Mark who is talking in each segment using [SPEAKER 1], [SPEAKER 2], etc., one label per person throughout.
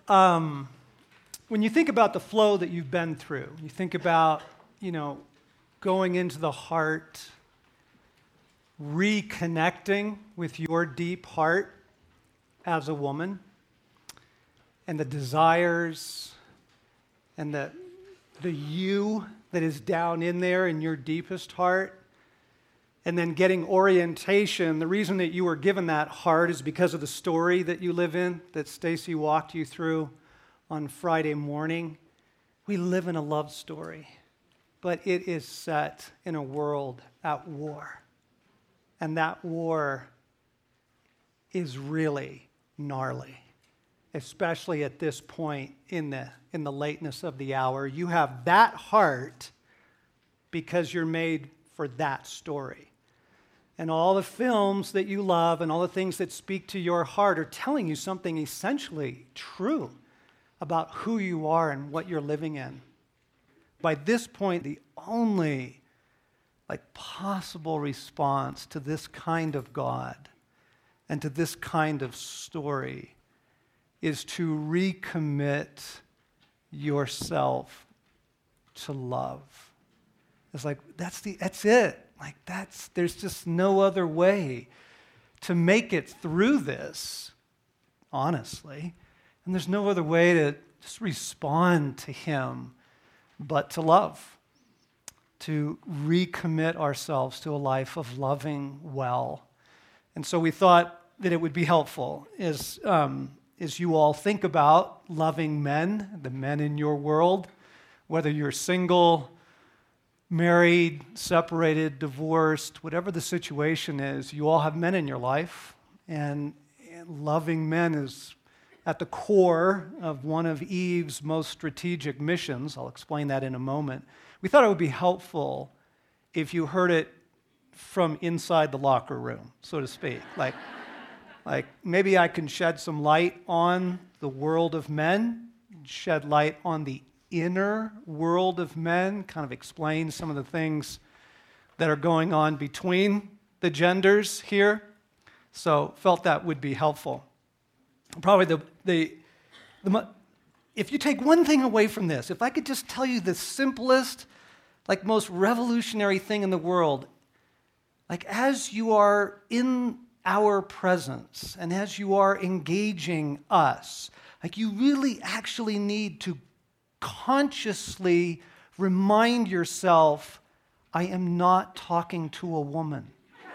[SPEAKER 1] when you think about the flow that you've been through, you think about, going into the heart, reconnecting with your deep heart as a woman, and the desires and the you that is down in there in your deepest heart, and then getting orientation. The reason that you were given that heart is because of the story that you live in, that Stacy walked you through on Friday morning. We live in a love story, but it is set in a world at war. And that war is really gnarly, especially at this point in the lateness of the hour. You have that heart because you're made for that story. And all the films that you love and all the things that speak to your heart are telling you something essentially true about who you are and what you're living in. By this point, the only possible response to this kind of God and to this kind of story is to recommit yourself to love. It's that's it. There's just no other way to make it through this, honestly. And there's no other way to just respond to Him but to love, to recommit ourselves to a life of loving well. And so we thought that it would be helpful as you all think about loving men, the men in your world, whether you're single, married, separated, divorced, whatever the situation is, you all have men in your life, and loving men is at the core of one of Eve's most strategic missions. I'll explain that in a moment. We thought it would be helpful if you heard it from inside the locker room, so to speak. Like maybe I can shed some light on the world of men, shed light on the inner world of men, kind of explain some of the things that are going on between the genders here. So felt that would be helpful. Probably if you take one thing away from this, if I could just tell you the simplest, most revolutionary thing in the world, as you are in our presence and as you are engaging us, you really actually need to consciously remind yourself, I am not talking to a woman.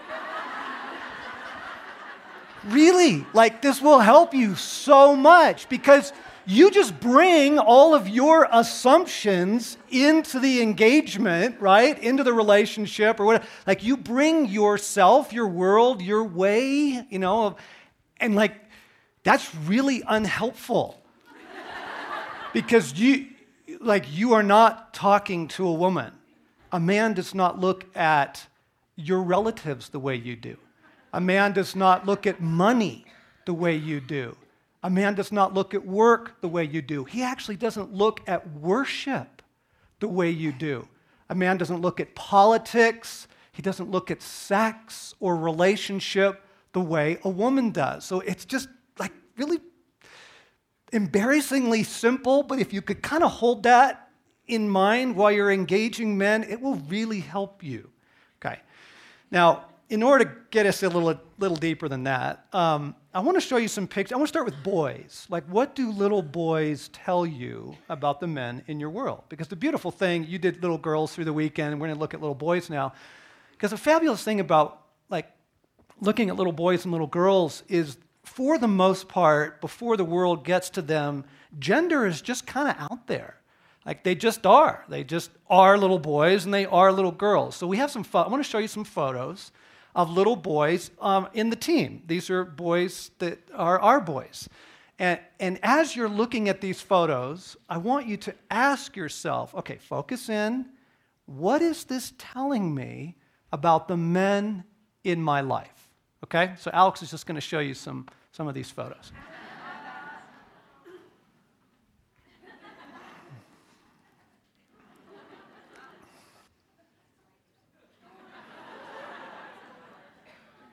[SPEAKER 1] Really, this will help you so much because you just bring all of your assumptions into the engagement, right? Into the relationship or whatever. You bring yourself, your world, your way, and that's really unhelpful because you are not talking to a woman. A man does not look at your relatives the way you do. A man does not look at money the way you do. A man does not look at work the way you do. He actually doesn't look at worship the way you do. A man doesn't look at politics. He doesn't look at sex or relationship the way a woman does. So it's just really embarrassingly simple, but if you could kind of hold that in mind while you're engaging men, it will really help you. Okay. Now, in order to get us a little deeper than that, I want to show you some pictures. I want to start with boys. What do little boys tell you about the men in your world? Because the beautiful thing, you did little girls through the weekend, and we're going to look at little boys now. Because the fabulous thing about looking at little boys and little girls is, for the most part, before the world gets to them, gender is just kind of out there. They just are. They just are little boys and they are little girls. So we have some I want to show you some photos of little boys in the team. These are boys that are our boys. And as you're looking at these photos, I want you to ask yourself, okay, focus in. What is this telling me about the men in my life? Okay? So Alex is just going to show you some of these photos.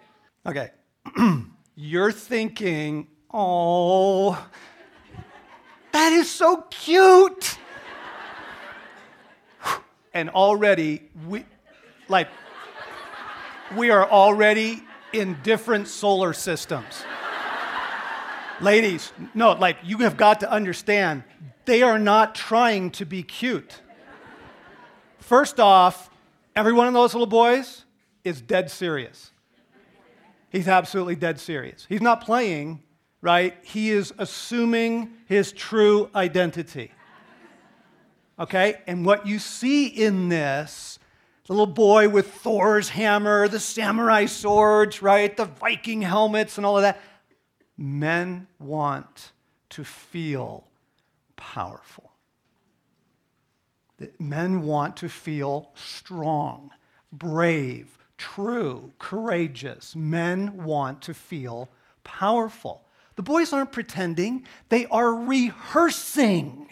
[SPEAKER 1] Okay. You're thinking, oh, that is so cute. And already, we are already in different solar systems. Ladies, no, you have got to understand, they are not trying to be cute. First off, every one of those little boys is dead serious. He's absolutely dead serious. He's not playing, right? He is assuming his true identity. Okay? And what you see in this, the little boy with Thor's hammer, the samurai swords, right? The Viking helmets and all of that. Men want to feel powerful. Men want to feel strong, brave, true, courageous. Men want to feel powerful. The boys aren't pretending. They are rehearsing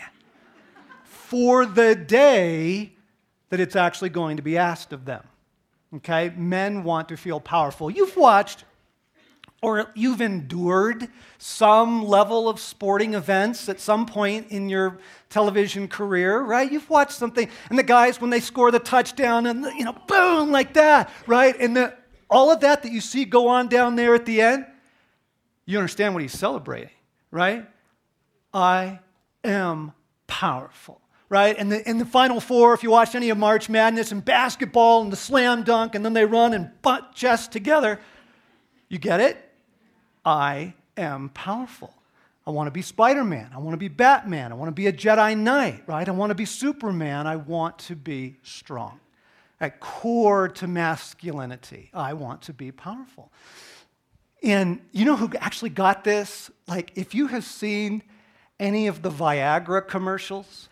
[SPEAKER 1] for the day that it's actually going to be asked of them. Okay? Men want to feel powerful. You've watched or you've endured some level of sporting events at some point in your television career, right? You've watched something, and the guys, when they score the touchdown, and boom, like that, right? And all of that you see go on down there at the end, you understand what he's celebrating, right? I am powerful, right? And in the Final Four, if you watch any of March Madness and basketball and the slam dunk, and then they run and butt chest together, you get it? I am powerful. I want to be Spider-Man. I want to be Batman. I want to be a Jedi Knight, right? I want to be Superman. I want to be strong. At core to masculinity, I want to be powerful. And you know who actually got this? If you have seen any of the Viagra commercials,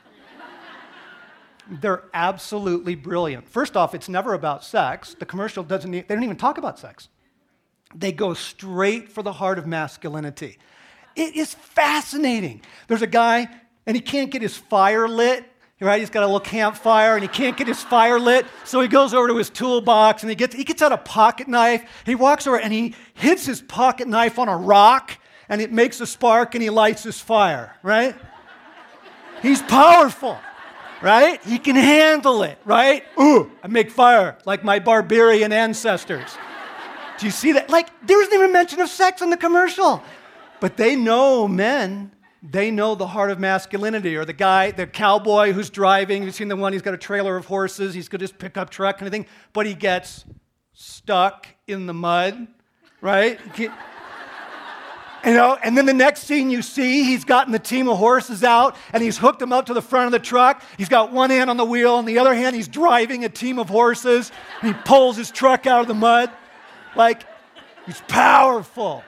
[SPEAKER 1] they're absolutely brilliant. First off, it's never about sex. The commercial they don't even talk about sex. They go straight for the heart of masculinity. It is fascinating. There's a guy, and he can't get his fire lit, right? He's got a little campfire, and he can't get his fire lit, so he goes over to his toolbox, and he gets out a pocket knife. He walks over, and he hits his pocket knife on a rock, and it makes a spark, and he lights his fire, right? He's powerful, right? He can handle it, right? Ooh, I make fire like my barbarian ancestors. Do you see that? There isn't even mention of sex in the commercial. But they know men. They know the heart of masculinity. Or the cowboy who's driving. You've seen the one, he's got a trailer of horses. He's got his pickup truck kind of thing. But he gets stuck in the mud, right? And then the next scene you see, he's gotten the team of horses out, and he's hooked them up to the front of the truck. He's got one hand on the wheel, and the other hand he's driving a team of horses, and he pulls his truck out of the mud. He's powerful.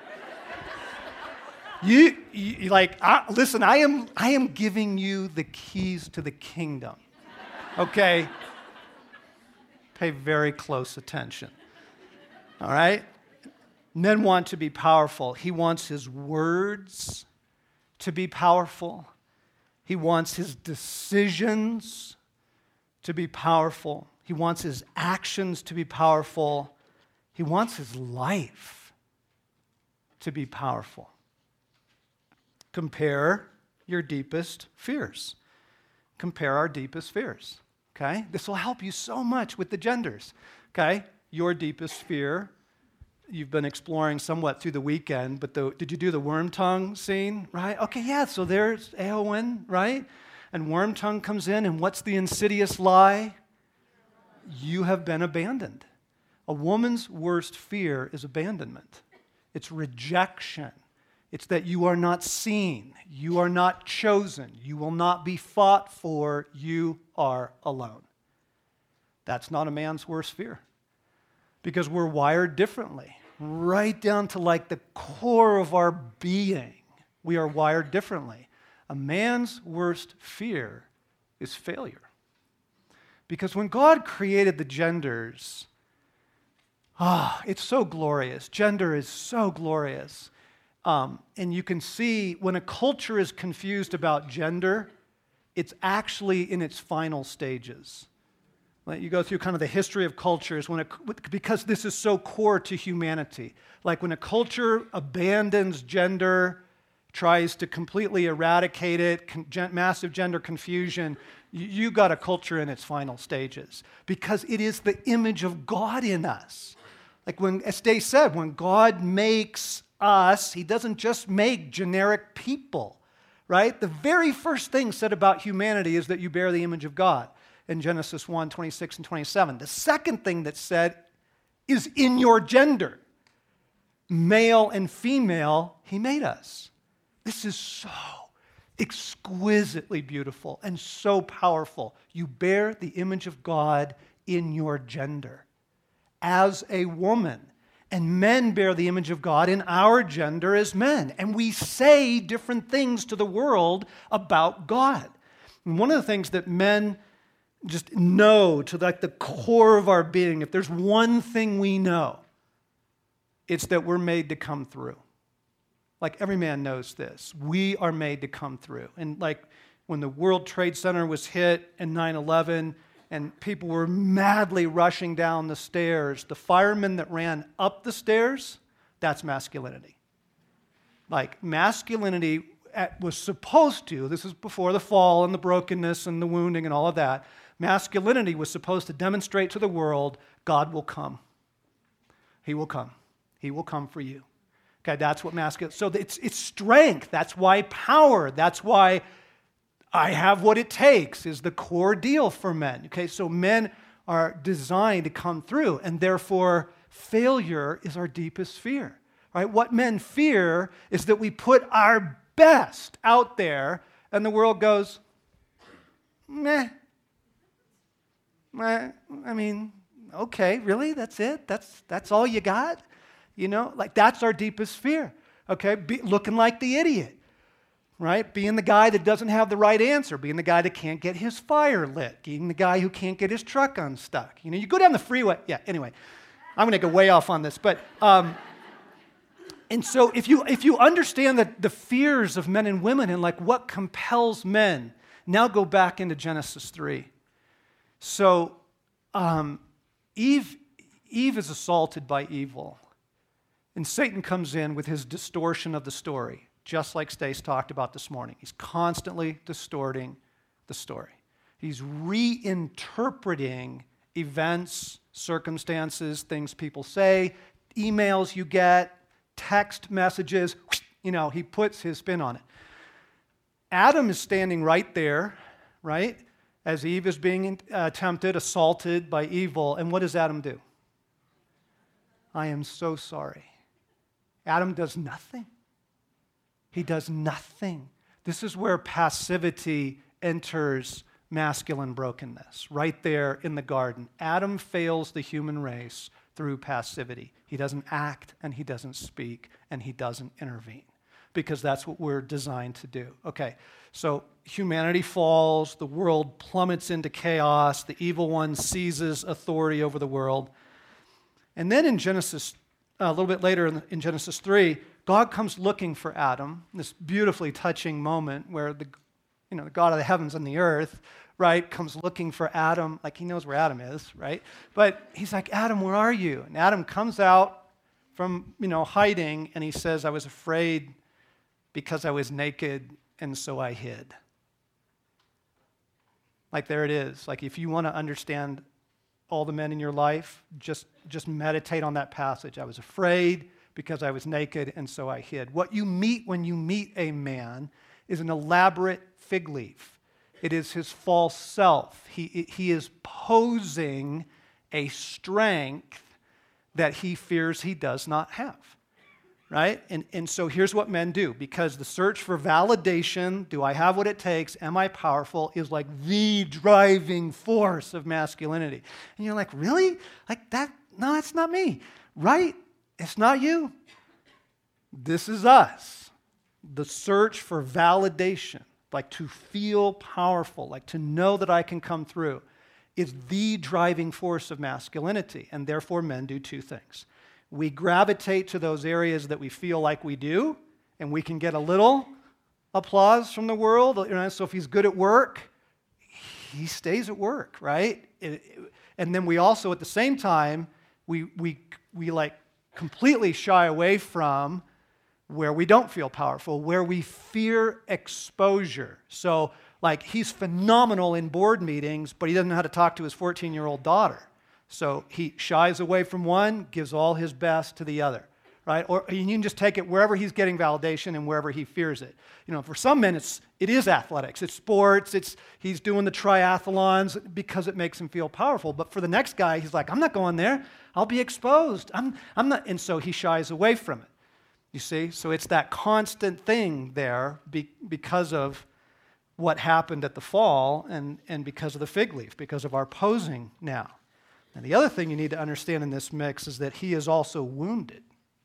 [SPEAKER 1] Listen, I am giving you the keys to the kingdom. Okay? Pay very close attention. All right? Men want to be powerful. He wants his words to be powerful. He wants his decisions to be powerful. He wants his actions to be powerful. He wants his life to be powerful. Compare your deepest fears. Compare our deepest fears, okay? This will help you so much with the genders, okay? Your deepest fear, you've been exploring somewhat through the weekend, but did you do the worm tongue scene, right? Okay, yeah, so there's Eowyn, right? And worm tongue comes in, and what's the insidious lie? You have been abandoned. A woman's worst fear is abandonment. It's rejection. It's that you are not seen. You are not chosen. You will not be fought for. You are alone. That's not a man's worst fear. Because we're wired differently. Right down to the core of our being. We are wired differently. A man's worst fear is failure. Because when God created the genders, it's so glorious. Gender is so glorious. And you can see when a culture is confused about gender, it's actually in its final stages. You go through kind of the history of cultures because this is so core to humanity. When a culture abandons gender, tries to completely eradicate it, massive gender confusion, you got a culture in its final stages because it is the image of God in us. Like as Dave said, when God makes us, he doesn't just make generic people, right? The very first thing said about humanity is that you bear the image of God in Genesis 1, 26 and 27. The second thing that's said is in your gender. Male and female, he made us. This is so exquisitely beautiful and so powerful. You bear the image of God in your gender as a woman. And men bear the image of God in our gender as men. And we say different things to the world about God. And one of the things that men just know to like the core of our being, if there's one thing we know, it's that we're made to come through. Like every man knows this. We are made to come through. And like when the World Trade Center was hit in 9/11 and people were madly rushing down the stairs, the firemen that ran up the stairs, that's masculinity. Like masculinity was supposed to, this is before the fall and the brokenness and the wounding and all of that, masculinity was supposed to demonstrate to the world, God will come. He will come. He will come for you. Okay, that's what masculinity, so it's strength. That's why power, that's why I have what it takes is the core deal for men. Okay, so men are designed to come through, and therefore failure is our deepest fear. Right? What men fear is that we put our best out there, and the world goes, meh. I mean, okay, really? That's it? That's all you got? You know, like that's our deepest fear. Okay, looking like the idiot. Right? Being the guy that doesn't have the right answer, being the guy that can't get his fire lit, being the guy who can't get his truck unstuck. You know, you go down the freeway. Yeah, anyway, I'm going to go way off on this, but and so if you understand the fears of men and women and like what compels men, now go back into Genesis 3. So Eve is assaulted by evil, and Satan comes in with his distortion of the story. Just like Stace talked about this morning. He's constantly distorting the story. He's reinterpreting events, circumstances, things people say, emails you get, text messages, you know, he puts his spin on it. Adam is standing right there, right, as Eve is being tempted, assaulted by evil, and what does Adam do? I am so sorry. Adam does nothing. He does nothing. This is where passivity enters masculine brokenness, right there in the garden. Adam fails the human race through passivity. He doesn't act, and he doesn't speak, and he doesn't intervene, because that's what we're designed to do. Okay, so humanity falls, the world plummets into chaos, the evil one seizes authority over the world. And then in Genesis, a little bit later in Genesis 3, God comes looking for Adam, this beautifully touching moment where the God of the heavens and the earth, right, comes looking for Adam, like he knows where Adam is, right? But he's like, Adam, where are you? And Adam comes out from, hiding, and he says, I was afraid because I was naked, and so I hid. Like there it is. Like if you want to understand all the men in your life, just meditate on that passage. I was afraid because I was naked, and so I hid. What you meet when you meet a man is an elaborate fig leaf. It is his false self. He is posing a strength that he fears he does not have, right? And so here's what men do, because the search for validation, do I have what it takes, am I powerful, is like the driving force of masculinity. And you're like, really? Like that? No, that's not me, right? It's not you. This is us. The search for validation, like to feel powerful, like to know that I can come through, is the driving force of masculinity. And therefore, men do two things. We gravitate to those areas that we feel like we do, and we can get a little applause from the world. So if he's good at work, he stays at work, right? And then we also, at the same time, we like completely shy away from where we don't feel powerful, where we fear exposure. So, like, he's phenomenal in board meetings, but he doesn't know how to talk to his 14-year-old daughter. So he shies away from one, gives all his best to the other, right? Or you can just take it wherever he's getting validation and wherever he fears it. You know, for some men, it is athletics, it's sports, he's doing the triathlons because it makes him feel powerful. But for the next guy, he's like, I'm not going there. I'll be exposed. I'm not. And so he shies away from it. You see? So it's that constant thing there because of what happened at the fall and because of the fig leaf, because of our posing now. And the other thing you need to understand in this mix is that he is also wounded,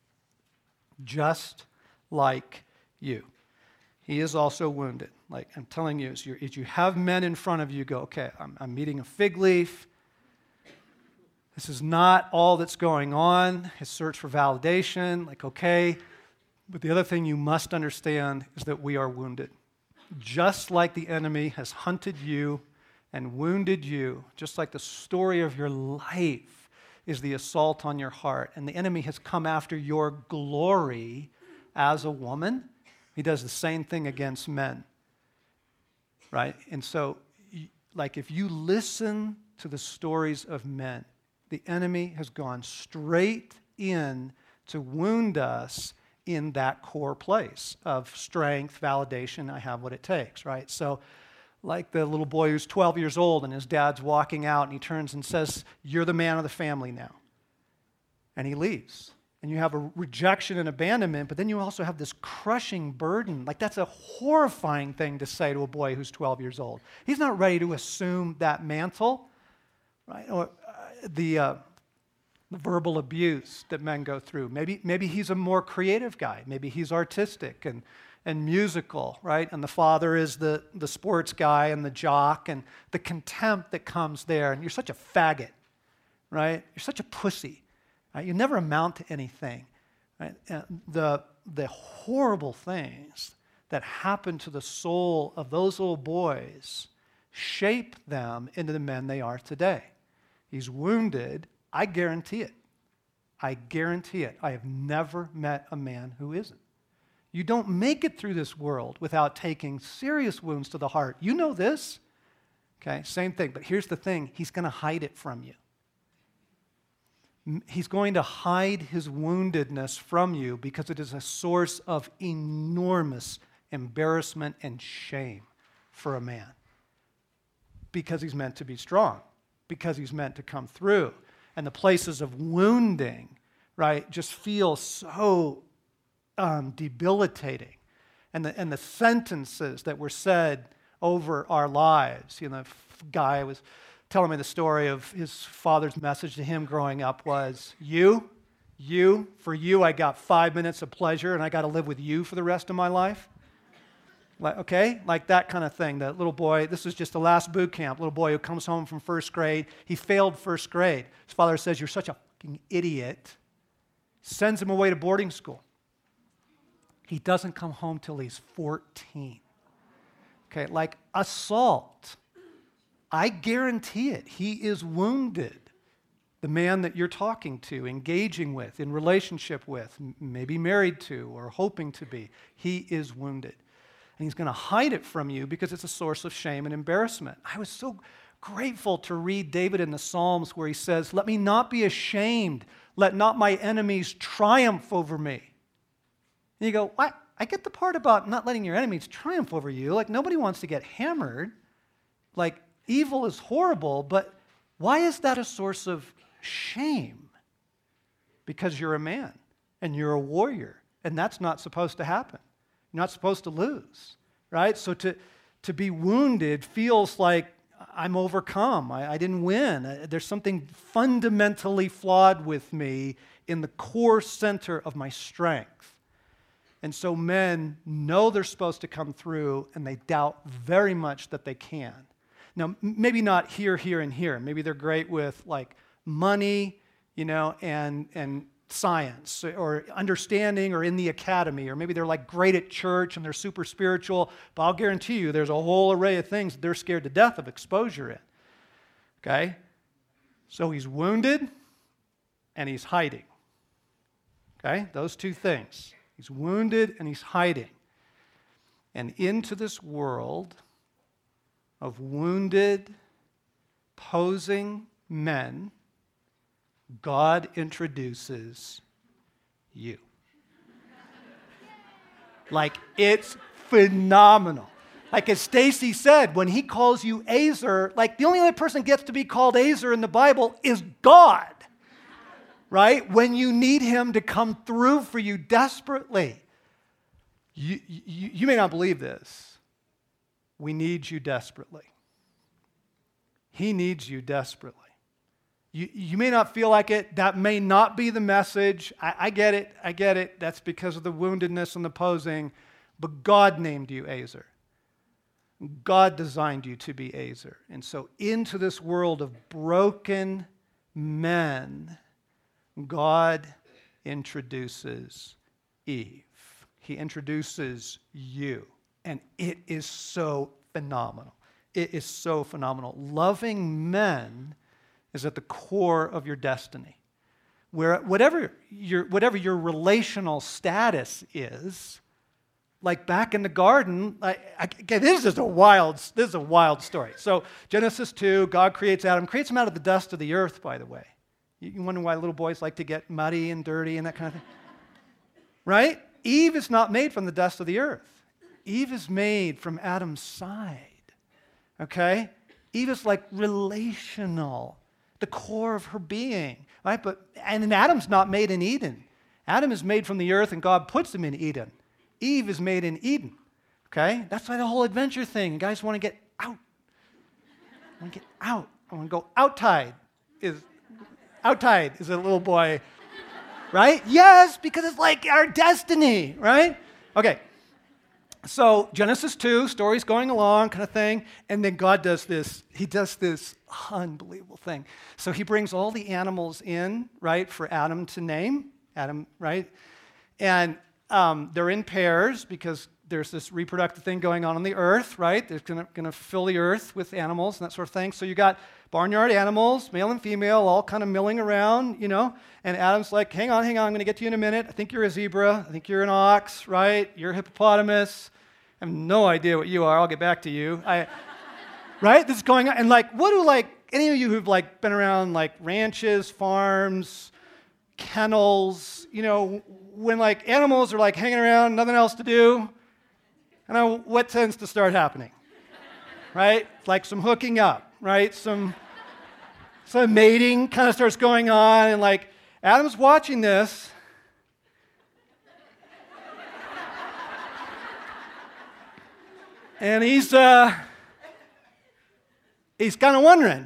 [SPEAKER 1] just like you. He is also wounded. Like I'm telling you, as you have men in front of you go, okay, I'm meeting a fig leaf. This is not all that's going on. His search for validation, like, okay. But the other thing you must understand is that we are wounded. Just like the enemy has hunted you and wounded you, just like the story of your life is the assault on your heart, and the enemy has come after your glory as a woman, he does the same thing against men, right? And so, like, if you listen to the stories of men, the enemy has gone straight in to wound us in that core place of strength, validation, I have what it takes, right? So, like the little boy who's 12 years old and his dad's walking out and he turns and says, you're the man of the family now. And he leaves. And you have a rejection and abandonment, but then you also have this crushing burden. Like that's a horrifying thing to say to a boy who's 12 years old. He's not ready to assume that mantle, right? Or the verbal abuse that men go through. Maybe he's a more creative guy. Maybe he's artistic and musical, right? And the father is the sports guy and the jock and the contempt that comes there. And you're such a faggot, right? You're such a pussy. Right? You never amount to anything. Right? And the horrible things that happen to the soul of those little boys shape them into the men they are today. He's wounded. I guarantee it. I guarantee it. I have never met a man who isn't. You don't make it through this world without taking serious wounds to the heart. You know this. Okay, same thing. But here's the thing. He's going to hide it from you. He's going to hide his woundedness from you because it is a source of enormous embarrassment and shame for a man. Because he's meant to be strong. Because he's meant to come through. And the places of wounding, right, just feel so debilitating, and the sentences that were said over our lives. You know, the guy was telling me the story of his father's message to him growing up was, for you, I got 5 minutes of pleasure, and I got to live with you for the rest of my life. Like, okay, like that kind of thing. That little boy, this was just the last boot camp, little boy who comes home from first grade. He failed first grade. His father says, you're such a fucking idiot. Sends him away to boarding school. He doesn't come home till he's 14. Okay, like assault. I guarantee it. He is wounded. The man that you're talking to, engaging with, in relationship with, maybe married to or hoping to be, he is wounded. And he's going to hide it from you because it's a source of shame and embarrassment. I was so grateful to read David in the Psalms where he says, let me not be ashamed. Let not my enemies triumph over me. And you go, what? I get the part about not letting your enemies triumph over you. Like, nobody wants to get hammered. Like, evil is horrible, but why is that a source of shame? Because you're a man, and you're a warrior, and that's not supposed to happen. You're not supposed to lose, right? So to be wounded feels like I'm overcome. I didn't win. There's something fundamentally flawed with me in the core center of my strength. And so men know they're supposed to come through, and they doubt very much that they can. Now, maybe not here, and here. Maybe they're great with like money, you know, and science or understanding or in the academy, or maybe they're like great at church and they're super spiritual, but I'll guarantee you there's a whole array of things they're scared to death of exposure in. Okay? So he's wounded and he's hiding. Okay? Those two things. He's wounded and he's hiding. And into this world of wounded, posing men, God introduces you. Like, it's phenomenal. Like, as Stacy said, when he calls you Azer, like, the only other person gets to be called Azer in the Bible is God, right? When you need him to come through for you desperately. You may not believe this. We need you desperately. He needs you desperately. You may not feel like it. That may not be the message. I get it. I get it. That's because of the woundedness and the posing. But God named you Azer. God designed you to be Azer. And so into this world of broken men, God introduces Eve. He introduces you. And it is so phenomenal. It is so phenomenal. Loving men is at the core of your destiny. Where whatever your relational status is, like back in the garden, this is a wild story. So Genesis 2, God creates Adam, creates him out of the dust of the earth, by the way. You wonder why little boys like to get muddy and dirty and that kind of thing? Right? Eve is not made from the dust of the earth. Eve is made from Adam's side. Okay? Eve is like relational, the core of her being, right? And Adam's not made in Eden. Adam is made from the earth and God puts him in Eden. Eve is made in Eden, okay? That's why the whole adventure thing, you guys want to get out. I want to get out. I want to go outtide is a little boy, right? Yes, because it's like our destiny, right? Okay. So Genesis 2, story's going along kind of thing, and then God does this. He does this unbelievable thing. So he brings all the animals in, right, for Adam to name. Adam, right? And they're in pairs because there's this reproductive thing going on the earth, right? They're going to fill the earth with animals and that sort of thing. So you got barnyard animals, male and female, all kind of milling around, and Adam's like, hang on, I'm going to get to you in a minute. I think you're a zebra. I think you're an ox, right? You're a hippopotamus. I have no idea what you are. I'll get back to you. Right? This is going on. And what do any of you who've been around ranches, farms, kennels, when animals are hanging around, nothing else to do, what tends to start happening? Right? Some hooking up, right? Some mating kind of starts going on, and Adam's watching this. And he's kind of wondering,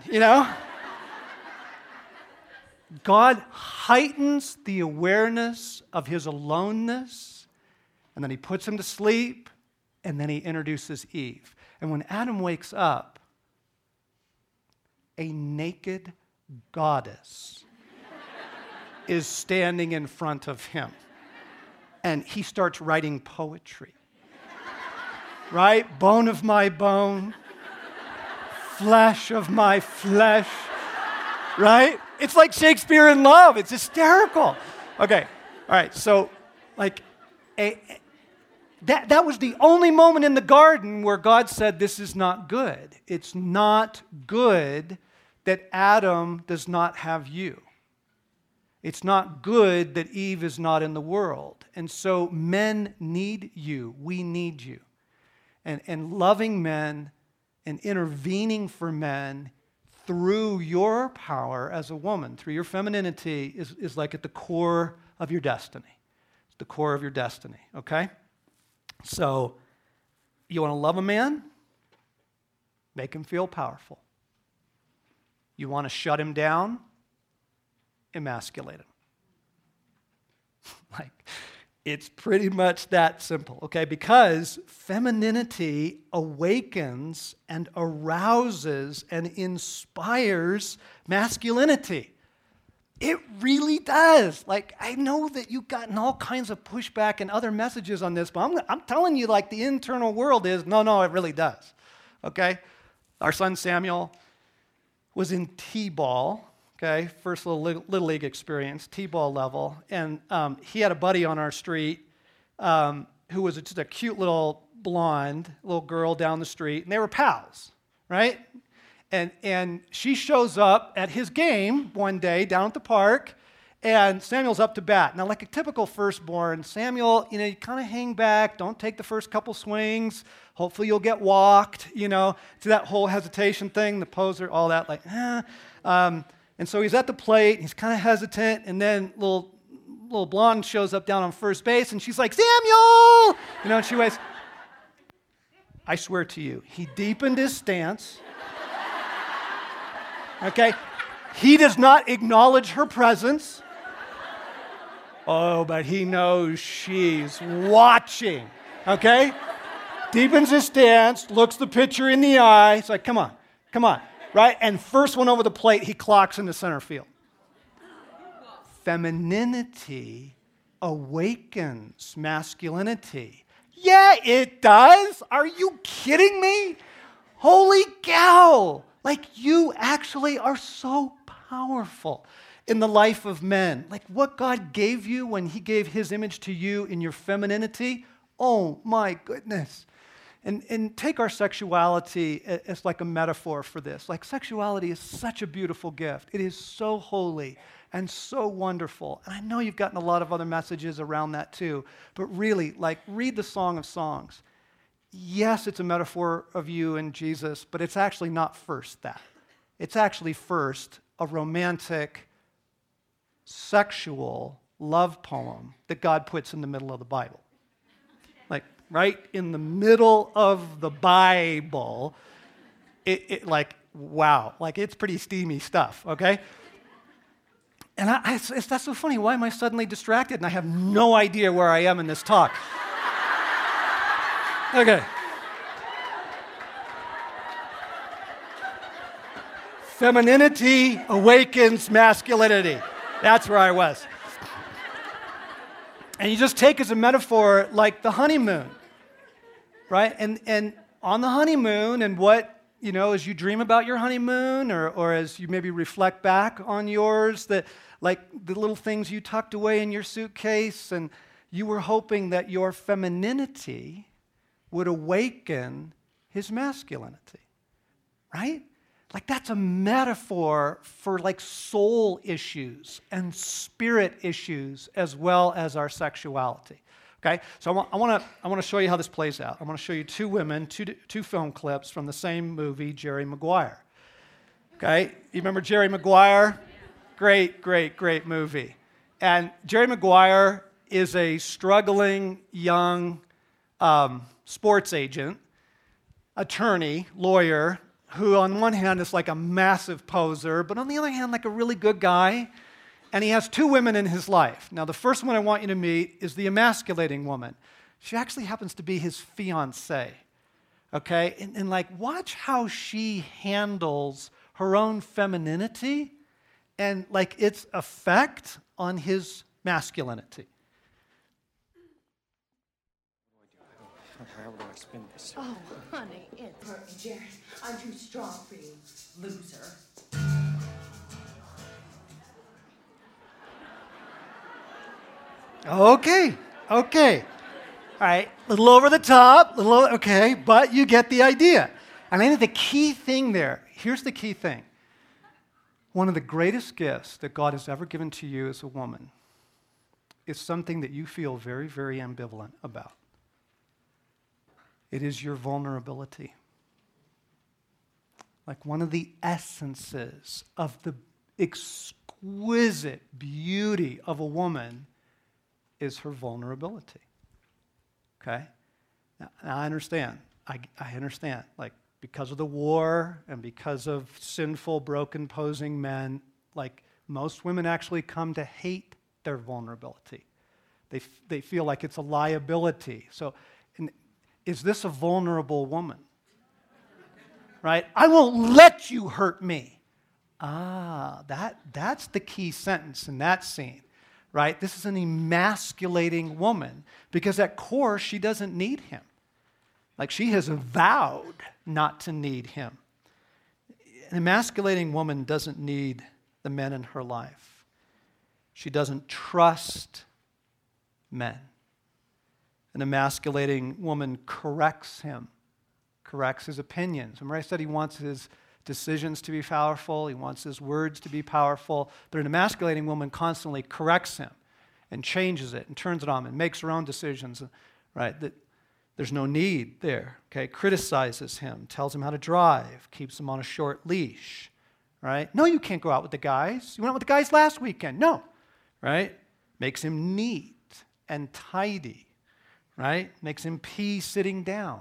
[SPEAKER 1] God heightens the awareness of his aloneness, and then he puts him to sleep, and then he introduces Eve. And when Adam wakes up, a naked goddess is standing in front of him. And he starts writing poetry. Right? Bone of my bone, flesh of my flesh. Right? It's like Shakespeare in Love. It's hysterical. Okay. All right. So, that was the only moment in the garden where God said, this is not good. It's not good that Adam does not have you. It's not good that Eve is not in the world. And so men need you. We need you. And loving men and intervening for men through your power as a woman, through your femininity, is at the core of your destiny. It's the core of your destiny, okay? So, you want to love a man? Make him feel powerful. You want to shut him down? Emasculate him. It's pretty much that simple, okay? Because femininity awakens and arouses and inspires masculinity. It really does. I know that you've gotten all kinds of pushback and other messages on this, but I'm telling you, the internal world is, no, it really does, okay? Our son Samuel was in T-ball, okay, first little league experience, T-ball level, and he had a buddy on our street who was just a cute little blonde little girl down the street, and they were pals, right? And she shows up at his game one day down at the park, and Samuel's up to bat. Now, like a typical firstborn, Samuel, you kind of hang back, don't take the first couple swings. Hopefully you'll get walked, to that whole hesitation thing, the poser, all that, and so he's at the plate, he's kind of hesitant, and then little blonde shows up down on first base, and she's like, Samuel! And she waits. I swear to you, he deepened his stance. Okay? He does not acknowledge her presence. Oh, but he knows she's watching. Okay? Deepens his stance, looks the pitcher in the eye. It's like, come on, right? And first one over the plate, he clocks into center field. Femininity awakens masculinity. Yeah, it does. Are you kidding me? Holy cow. You actually are so powerful in the life of men. What God gave you when he gave his image to you in your femininity, oh my goodness. And take our sexuality as like a metaphor for this. Sexuality is such a beautiful gift. It is so holy and so wonderful. And I know you've gotten a lot of other messages around that too. But really, read the Song of Songs. Yes, it's a metaphor of you and Jesus, but it's actually not first that. It's actually first a romantic, sexual love poem that God puts in the middle of the Bible. Right in the middle of the Bible, wow, it's pretty steamy stuff, okay? And that's so funny. Why am I suddenly distracted? And I have no idea where I am in this talk. Okay. Femininity awakens masculinity. That's where I was. And you just take as a metaphor the honeymoon, right? And on the honeymoon, and what, as you dream about your honeymoon, or as you maybe reflect back on yours, that the little things you tucked away in your suitcase, and you were hoping that your femininity would awaken his masculinity, right? That's a metaphor for soul issues and spirit issues as well as our sexuality. Okay, so I want to show you how this plays out. I'm going to show you two women, two film clips from the same movie, Jerry Maguire. Okay, you remember Jerry Maguire? Great movie. And Jerry Maguire is a struggling young sports agent, attorney, lawyer, who on one hand is a massive poser, but on the other hand, a really good guy. And he has two women in his life. Now, the first one I want you to meet is the emasculating woman. She actually happens to be his fiancée, okay? And watch how she handles her own femininity and, its effect on his masculinity.
[SPEAKER 2] How do I spin this?
[SPEAKER 3] Oh, honey, it's...
[SPEAKER 4] Jared, I'm too strong for you, loser.
[SPEAKER 1] Okay. All right, a little over the top, okay, but you get the idea. And I think the key thing there, here's the key thing. One of the greatest gifts that God has ever given to you as a woman is something that you feel very, very ambivalent about. It is your vulnerability. One of the essences of the exquisite beauty of a woman is her vulnerability. Okay? Now I understand. I understand. Because of the war and because of sinful, broken, posing men, most women actually come to hate their vulnerability. They feel like it's a liability. So, is this a vulnerable woman? Right? I won't let you hurt me. That's the key sentence in that scene. Right? This is an emasculating woman because at core, she doesn't need him. She has vowed not to need him. An emasculating woman doesn't need the men in her life. She doesn't trust men. An emasculating woman corrects him, corrects his opinions. Remember I said he wants his decisions to be powerful, he wants his words to be powerful, but an emasculating woman constantly corrects him and changes it and turns it on and makes her own decisions, right? That there's no need there, okay? Criticizes him, tells him how to drive, keeps him on a short leash, right? No, you can't go out with the guys. You went out with the guys last weekend. No, right? Makes him neat and tidy, right? Makes him pee sitting down.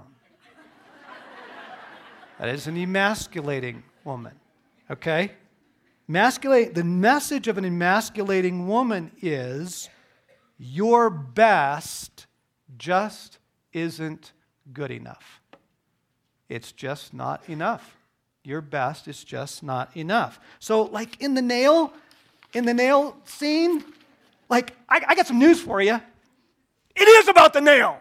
[SPEAKER 1] That is an emasculating woman, okay? The message of an emasculating woman is your best just isn't good enough. It's just not enough. Your best is just not enough. So like in the nail scene, like I got some news for you. It is about the nail.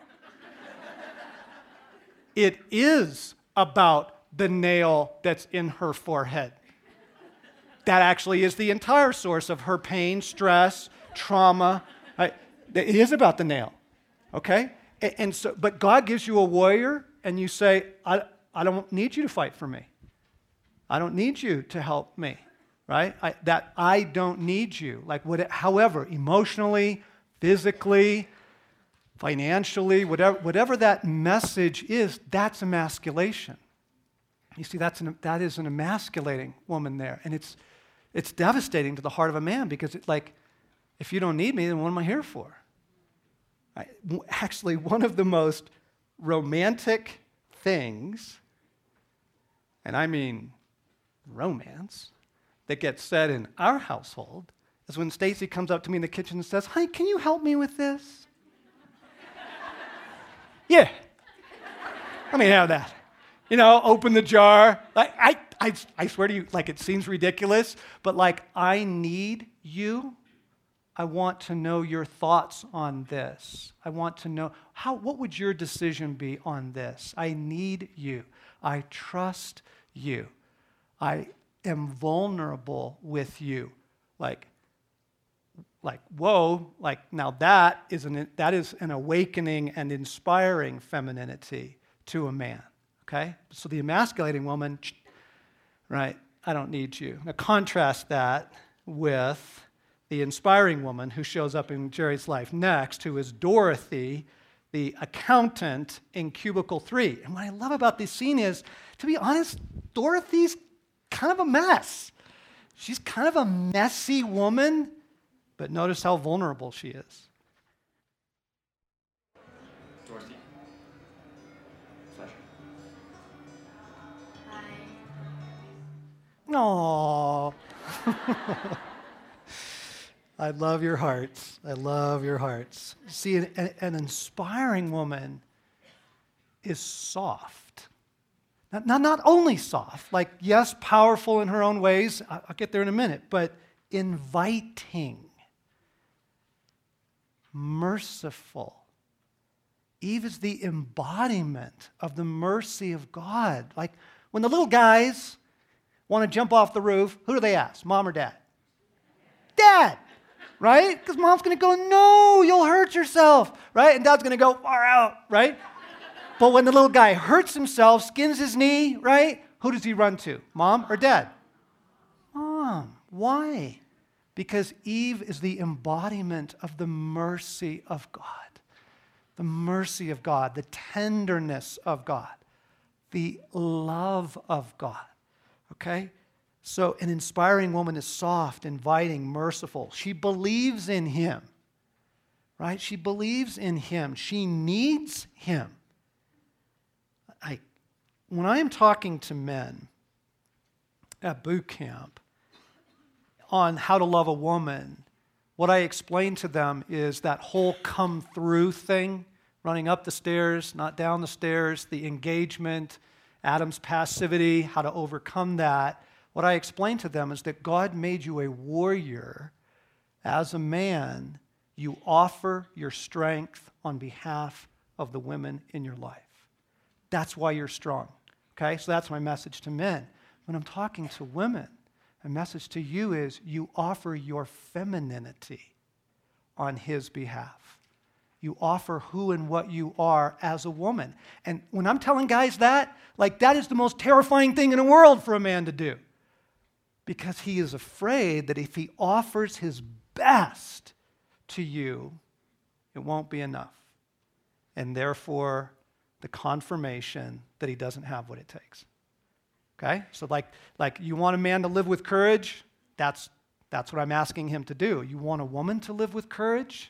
[SPEAKER 1] It is about the nail that's in her forehead. That actually is the entire source of her pain, stress, trauma. Right? It is about the nail, okay? And so, but God gives you a warrior, and you say, I don't need you to fight for me. I don't need you to help me, right? I don't need you. Like however, emotionally, physically, financially, whatever that message is, that's emasculation. You see, that is an emasculating woman there. And it's devastating to the heart of a man because it's like, if you don't need me, then what am I here for? Actually, one of the most romantic things, and I mean romance, that gets said in our household is when Stacy comes up to me in the kitchen and says, "Honey, can you help me with this?" Yeah. Let me have that. Open the jar. Like I swear to you, like it seems ridiculous, but like I need you. I want to know your thoughts on this. I want to know what would your decision be on this? I need you. I trust you. I am vulnerable with you. Like whoa, like now that is an awakening and inspiring femininity to a man. Okay? So the emasculating woman, right, I don't need you. Now contrast that with the inspiring woman who shows up in Jerry's life next, who is Dorothy, the accountant in Cubicle 3. And what I love about this scene is, to be honest, Dorothy's kind of a mess. She's kind of a messy woman, but notice how vulnerable she is.
[SPEAKER 2] Dorothy. Pleasure.
[SPEAKER 1] Aww. I love your hearts. I love your hearts. See, an inspiring woman is soft. Not only soft, like, yes, powerful in her own ways. I'll get there in a minute, but inviting, merciful. Eve is the embodiment of the mercy of God. Like, when the little guys want to jump off the roof, who do they ask, mom or dad? Dad! Right? Because mom's going to go, no, you'll hurt yourself, right? And dad's going to go, far out, right? But when the little guy hurts himself, skins his knee, right? Who does he run to? Mom or dad? Mom. Why? Because Eve is the embodiment of the mercy of God. The mercy of God, the tenderness of God, the love of God, okay? So an inspiring woman is soft, inviting, merciful. She believes in him, right? She believes in him. She needs him. When I am talking to men at boot camp on how to love a woman, what I explain to them is that whole come through thing, running up the stairs, not down the stairs, the engagement, Adam's passivity, how to overcome that. What I explain to them is that God made you a warrior. As a man, you offer your strength on behalf of the women in your life. That's why you're strong. Okay? So that's my message to men. When I'm talking to women, my message to you is you offer your femininity on his behalf. You offer who and what you are as a woman. And when I'm telling guys that, like that is the most terrifying thing in the world for a man to do. Because he is afraid that if he offers his best to you, it won't be enough. And therefore, the confirmation that he doesn't have what it takes. Okay? So like you want a man to live with courage? That's what I'm asking him to do. You want a woman to live with courage?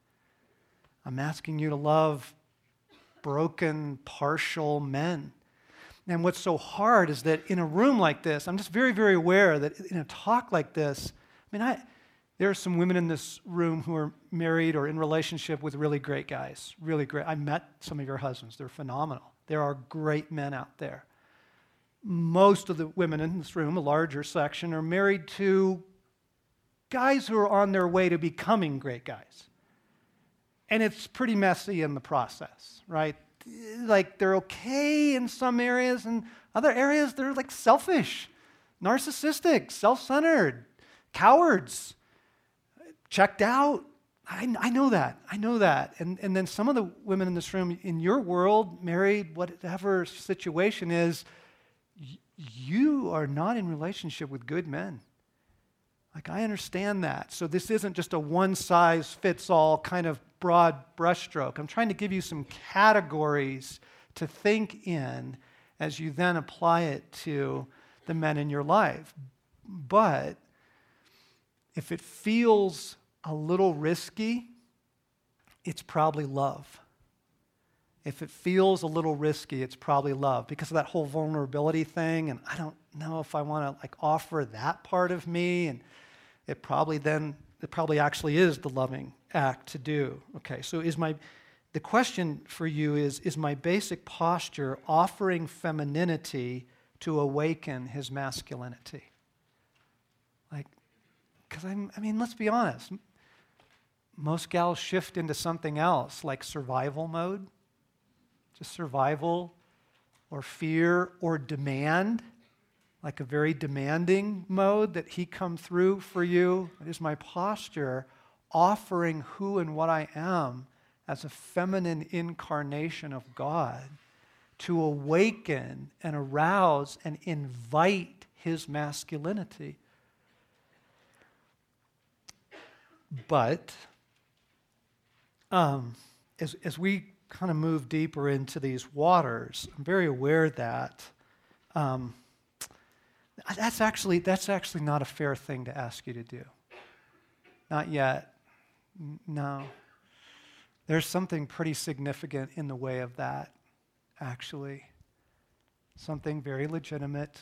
[SPEAKER 1] I'm asking you to love broken, partial men. And what's so hard is that in a room like this, I'm just very, very aware that in a talk like this, there are some women in this room who are married or in relationship with really great guys, really great. I met some of your husbands. They're phenomenal. There are great men out there. Most of the women in this room, a larger section, are married to guys who are on their way to becoming great guys. And it's pretty messy in the process, right? Like they're okay in some areas, and other areas they're like selfish, narcissistic, self-centered, cowards, checked out. I know that. And then some of the women in this room, in your world, married, whatever situation is, you are not in relationship with good men. Like, I understand that. So this isn't just a one-size-fits-all kind of broad brushstroke. I'm trying to give you some categories to think in as you then apply it to the men in your life. But if it feels a little risky, it's probably love. If it feels a little risky, it's probably love because of that whole vulnerability thing, and I don't know if I want to offer that part of me, and it probably actually is the loving act to do. Okay, so the question for you is my basic posture offering femininity to awaken his masculinity? Because let's be honest, most gals shift into something else, like survival mode, just survival or fear or demand, like a very demanding mode that he come through for you. It is my posture offering who and what I am as a feminine incarnation of God to awaken and arouse and invite his masculinity. But as we kind of move deeper into these waters, I'm very aware that that's actually not a fair thing to ask you to do. Not yet. No. There's something pretty significant in the way of that, actually. Something very legitimate.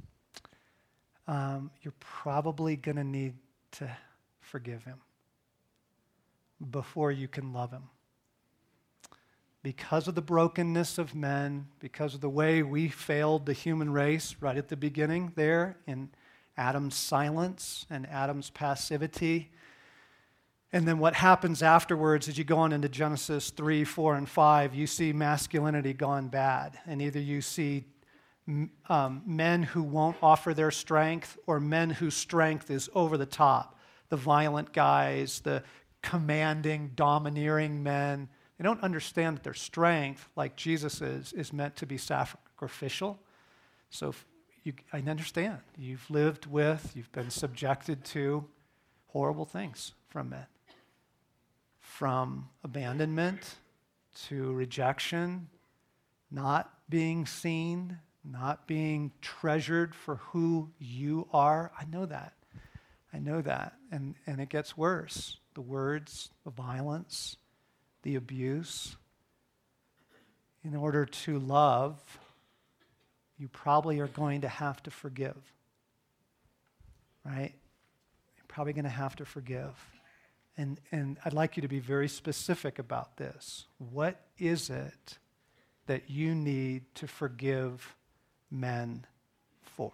[SPEAKER 1] You're probably going to need to forgive him before you can love him. Because of the brokenness of men, because of the way we failed the human race right at the beginning there in Adam's silence and Adam's passivity. And then what happens afterwards as you go on into Genesis 3, 4, and 5, you see masculinity gone bad. And either you see men who won't offer their strength or men whose strength is over the top. The violent guys, the commanding, domineering men. They don't understand that their strength, like Jesus is meant to be sacrificial. So I understand. You've lived with, you've been subjected to horrible things from men. From abandonment to rejection, not being seen, not being treasured for who you are. I know that. And it gets worse. The words, the violence, the abuse. In order to love, you probably are going to have to forgive. Right? You're probably going to have to forgive. And I'd like you to be very specific about this. What is it that you need to forgive men for?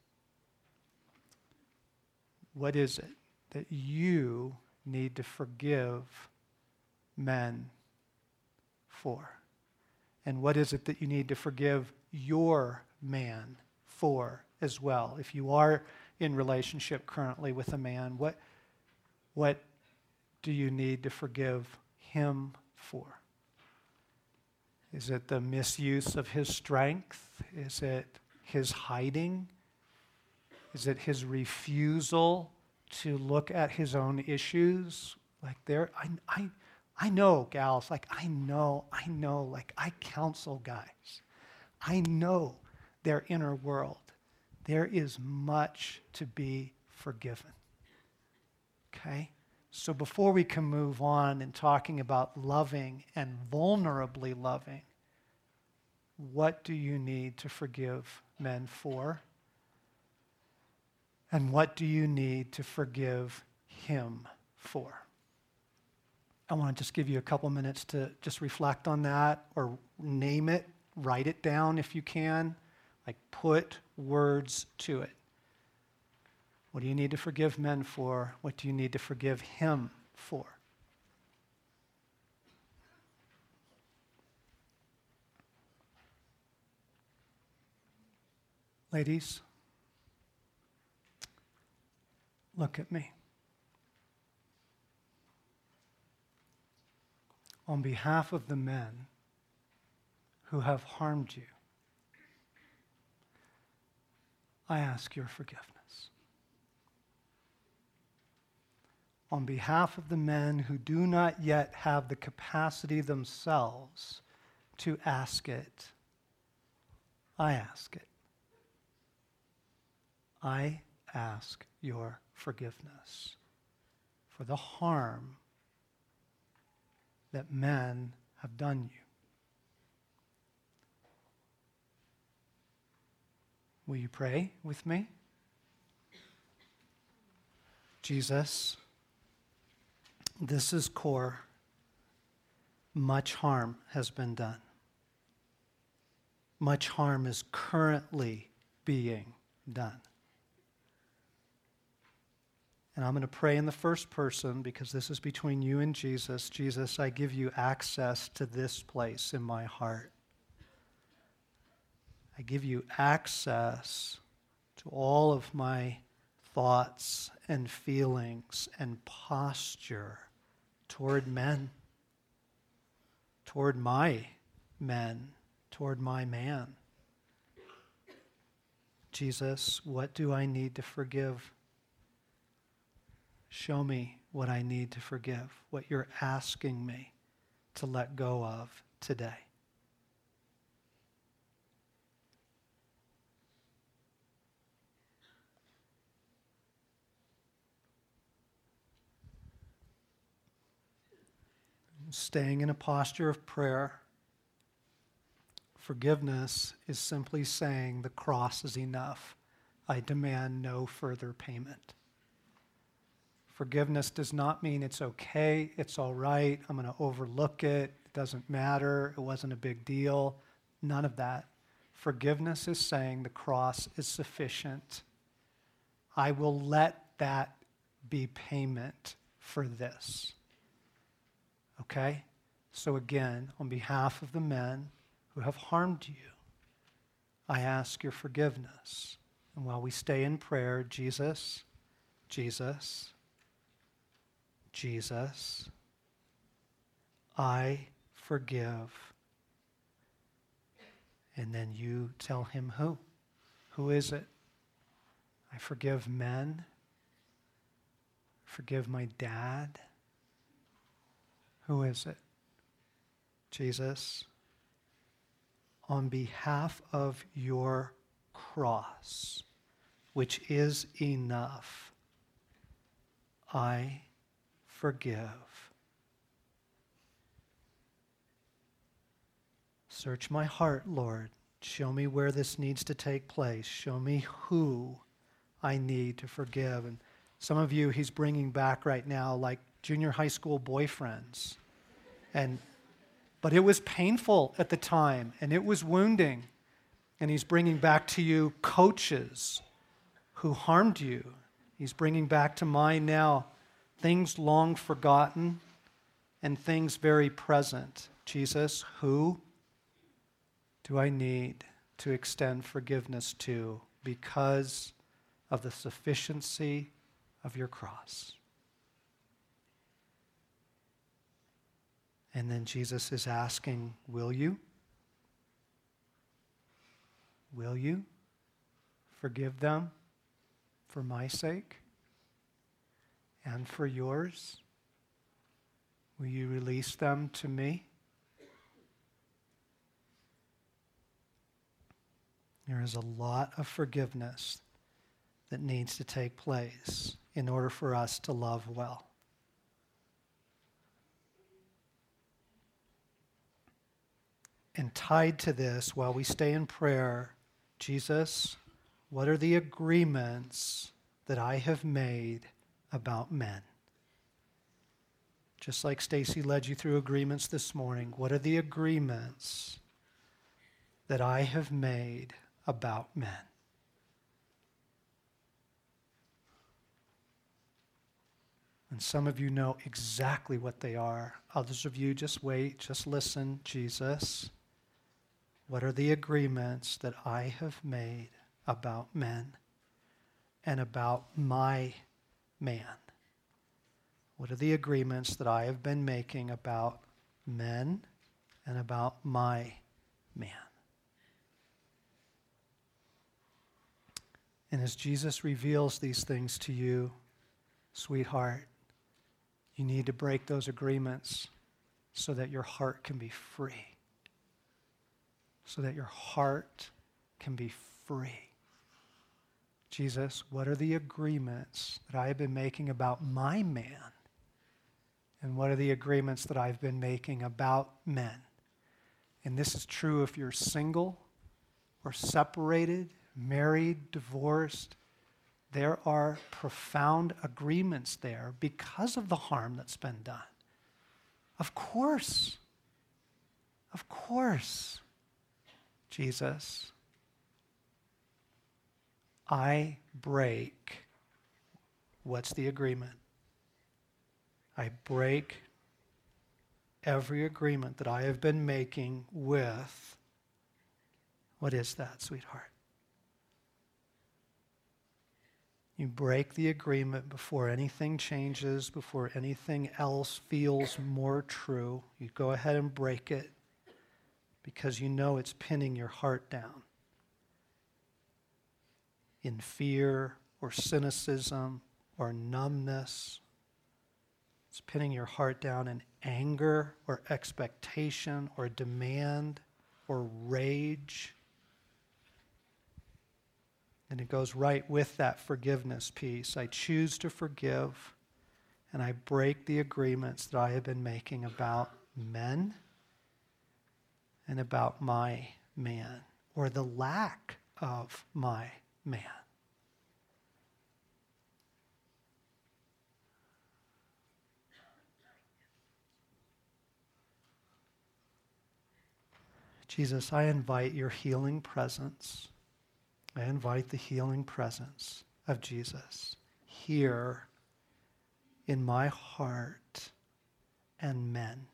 [SPEAKER 1] What is it that you need to forgive men for? And what is it that you need to forgive your man for as well? If you are in relationship currently with a man, what do you need to forgive him for? Is it the misuse of his strength? Is it his hiding? Is it his refusal to look at his own issues? Like I know, gals, like I know, like I counsel guys. I know their inner world. There is much to be forgiven. Okay? So before we can move on in talking about loving and vulnerably loving, what do you need to forgive men for? And what do you need to forgive him for? I want to just give you a couple minutes to just reflect on that or name it, write it down if you can, like put words to it. What do you need to forgive men for? What do you need to forgive him for? Ladies, look at me. On behalf of the men who have harmed you, I ask your forgiveness. On behalf of the men who do not yet have the capacity themselves to ask it, I ask it. I ask your forgiveness for the harm that men have done you. Will you pray with me? Jesus, this is core. Much harm has been done. Much harm is currently being done. And I'm going to pray in the first person because this is between you and Jesus. Jesus, I give you access to this place in my heart. I give you access to all of my thoughts and feelings and posture toward men, toward my men, toward my man. Jesus, what do I need to forgive? Show me what I need to forgive, what you're asking me to let go of today. Staying in a posture of prayer. Forgiveness is simply saying the cross is enough. I demand no further payment. Forgiveness does not mean it's okay, it's all right, I'm going to overlook it, it doesn't matter, it wasn't a big deal. None of that. Forgiveness is saying the cross is sufficient. I will let that be payment for this. Okay? So again, on behalf of the men who have harmed you, I ask your forgiveness. And while we stay in prayer, Jesus, Jesus, Jesus, I forgive. And then you tell him who. Who is it? I forgive men. Forgive my dad. Who is it? Jesus, on behalf of your cross, which is enough, I forgive. Search my heart, Lord. Show me where this needs to take place. Show me who I need to forgive. And some of you he's bringing back right now, like junior high school boyfriends. But it was painful at the time, and it was wounding. And he's bringing back to you coaches who harmed you. He's bringing back to mind now things long forgotten and things very present. Jesus, who do I need to extend forgiveness to because of the sufficiency of your cross? And then Jesus is asking, will you? Will you forgive them for my sake and for yours? Will you release them to me? There is a lot of forgiveness that needs to take place in order for us to love well. And tied to this, while we stay in prayer, Jesus, what are the agreements that I have made about men? Just like Stacy led you through agreements this morning, what are the agreements that I have made about men? And some of you know exactly what they are. Others of you just wait, just listen. Jesus, what are the agreements that I have made about men and about my man? What are the agreements that I have been making about men and about my man? And as Jesus reveals these things to you, sweetheart, you need to break those agreements so that your heart can be free. So that your heart can be free. Jesus, what are the agreements that I have been making about my man? And what are the agreements that I've been making about men? And this is true if you're single or separated, married, divorced. There are profound agreements there because of the harm that's been done. Of course. Of course. Jesus, I break, what's the agreement? I break every agreement that I have been making with, what is that, sweetheart? You break the agreement before anything changes, before anything else feels more true. You go ahead and break it because you know it's pinning your heart down in fear or cynicism or numbness. It's pinning your heart down in anger or expectation or demand or rage. And it goes right with that forgiveness piece. I choose to forgive, and I break the agreements that I have been making about men and about my man, or the lack of my man. Jesus, I invite your healing presence. I invite the healing presence of Jesus here in my heart and men.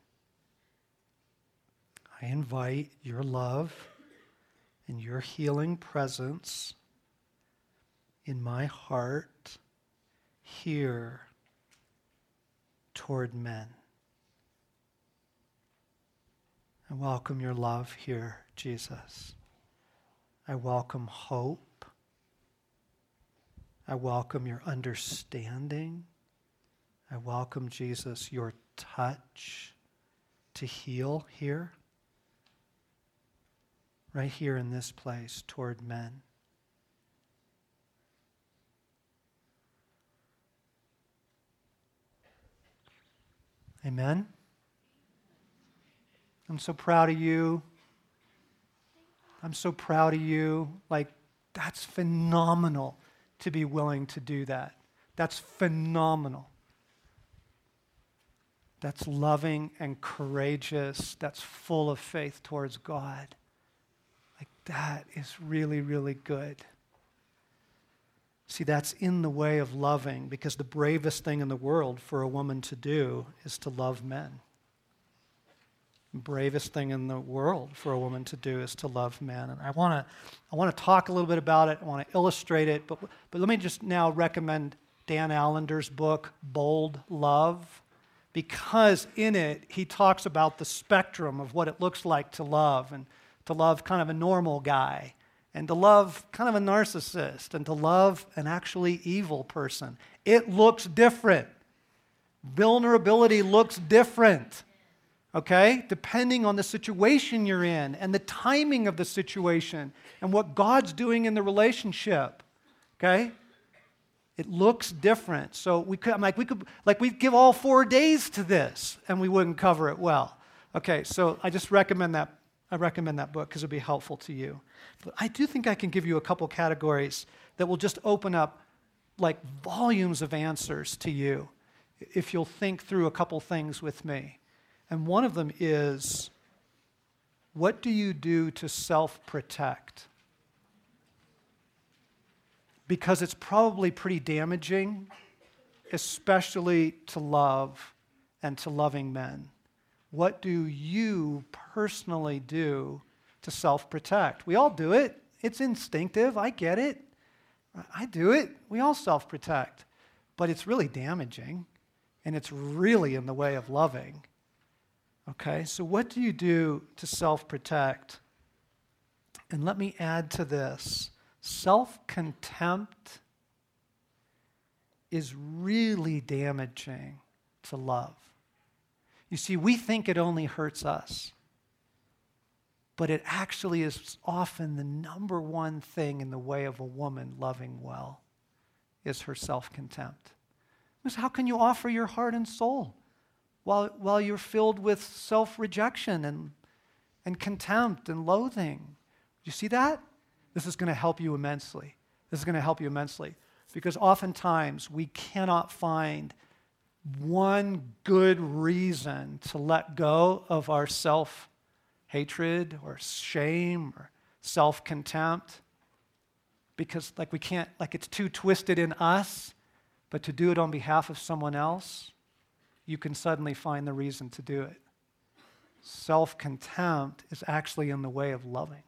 [SPEAKER 1] I invite your love and your healing presence in my heart here toward men. I welcome your love here, Jesus. I welcome hope. I welcome your understanding. I welcome, Jesus, your touch to heal here, right here in this place toward men. Amen. I'm so proud of you. I'm so proud of you. Like, that's phenomenal to be willing to do that. That's phenomenal. That's loving and courageous. That's full of faith towards God. Like, that is really, really good. See, that's in the way of loving, because the bravest thing in the world for a woman to do is to love men. Bravest thing in the world for a woman to do is to love men. And I want to talk a little bit about it. I want to illustrate it. But let me just now recommend Dan Allender's book, Bold Love. because in it, he talks about the spectrum of what it looks like to love, and to love kind of a normal guy, and to love kind of a narcissist, and to love an actually evil person. It looks different. Vulnerability looks different, okay? Depending on the situation you're in and the timing of the situation and what God's doing in the relationship, okay? It looks different. So we'd give all 4 days to this and we wouldn't cover it well. Okay, so I just recommend that. I recommend that book because it'll be helpful to you. But I do think I can give you a couple categories that will just open up like volumes of answers to you if you'll think through a couple things with me. And one of them is, what do you do to self-protect? Because it's probably pretty damaging, especially to love and to loving men. What do you personally do to self-protect? We all do it. It's instinctive. I get it. I do it. We all self-protect. But it's really damaging, and it's really in the way of loving. Okay, so what do you do to self-protect? And let me add to this. Self-contempt is really damaging to love. You see, we think it only hurts us, but it actually is often the number one thing in the way of a woman loving well is her self-contempt. Because how can you offer your heart and soul while you're filled with self-rejection and contempt and loathing? Do you see that? This is going to help you immensely. This is going to help you immensely because oftentimes we cannot find one good reason to let go of our self-hatred or shame or self-contempt because we can't, it's too twisted in us, but to do it on behalf of someone else, you can suddenly find the reason to do it. Self-contempt is actually in the way of loving.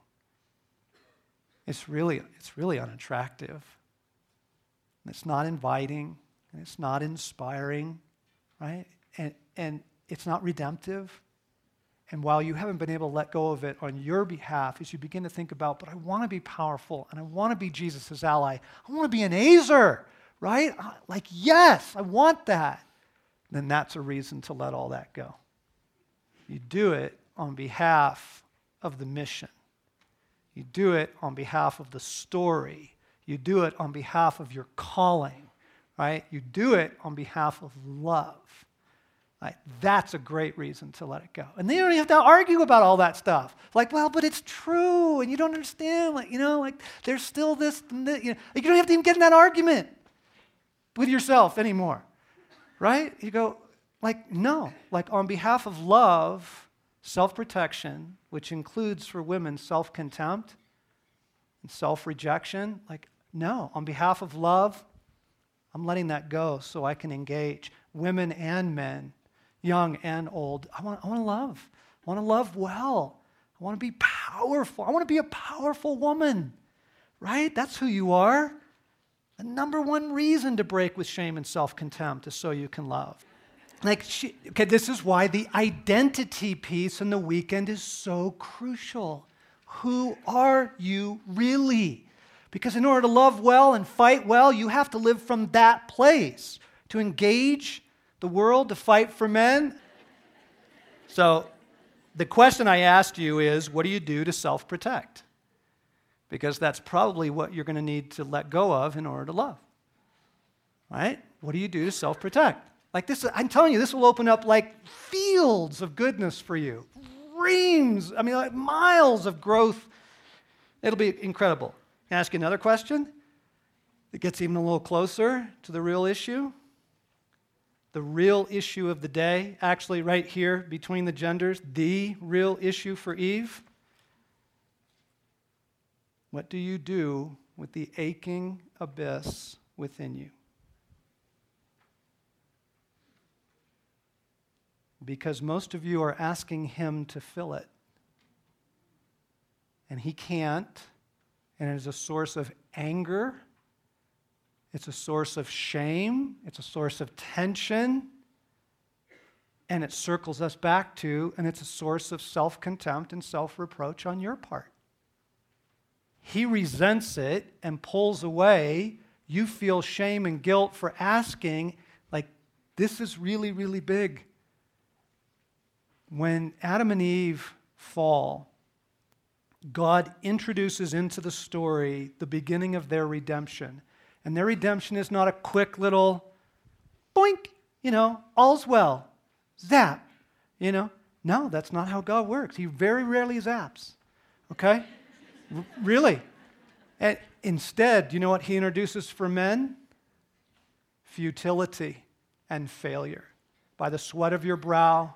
[SPEAKER 1] It's really unattractive. It's not inviting, and it's not inspiring, right? And it's not redemptive. And while you haven't been able to let go of it on your behalf, as you begin to think about, but I want to be powerful, and I want to be Jesus' ally. I want to be an Azer, right? Yes, I want that. Then that's a reason to let all that go. You do it on behalf of the mission. You do it on behalf of the story. You do it on behalf of your calling, right? You do it on behalf of love. Right? That's a great reason to let it go. And then you don't have to argue about all that stuff. But it's true, and you don't understand. There's still this and that. You don't have to even get in that argument with yourself anymore, right? You go, no. On behalf of love, self-protection, which includes for women self-contempt and self-rejection, no. On behalf of love, I'm letting that go so I can engage women and men, young and old. I want to love. I want to love well. I want to be powerful. I want to be a powerful woman, right? That's who you are. The number one reason to break with shame and self-contempt is so you can love. This is why the identity piece in the weekend is so crucial. Who are you really? Because in order to love well and fight well, you have to live from that place. To engage the world, to fight for men. So the question I asked you is, what do you do to self-protect? Because that's probably what you're going to need to let go of in order to love. Right? What do you do to self-protect? I'm telling you, this will open up fields of goodness for you. Reams, miles of growth. It'll be incredible. Can I ask you another question that gets even a little closer to the real issue? The real issue of the day, actually right here between the genders, the real issue for Eve. What do you do with the aching abyss within you? Because most of you are asking him to fill it. And he can't. And it is a source of anger. It's a source of shame. It's a source of tension. And it circles us back to, and it's a source of self-contempt and self-reproach on your part. He resents it and pulls away. You feel shame and guilt for asking, like, this is really, really big. When Adam and Eve fall, God introduces into the story the beginning of their redemption. And their redemption is not a quick little boink, all's well, zap, No, that's not how God works. He very rarely zaps, okay? Really. And instead, do you know what he introduces for men? Futility and failure. By the sweat of your brow,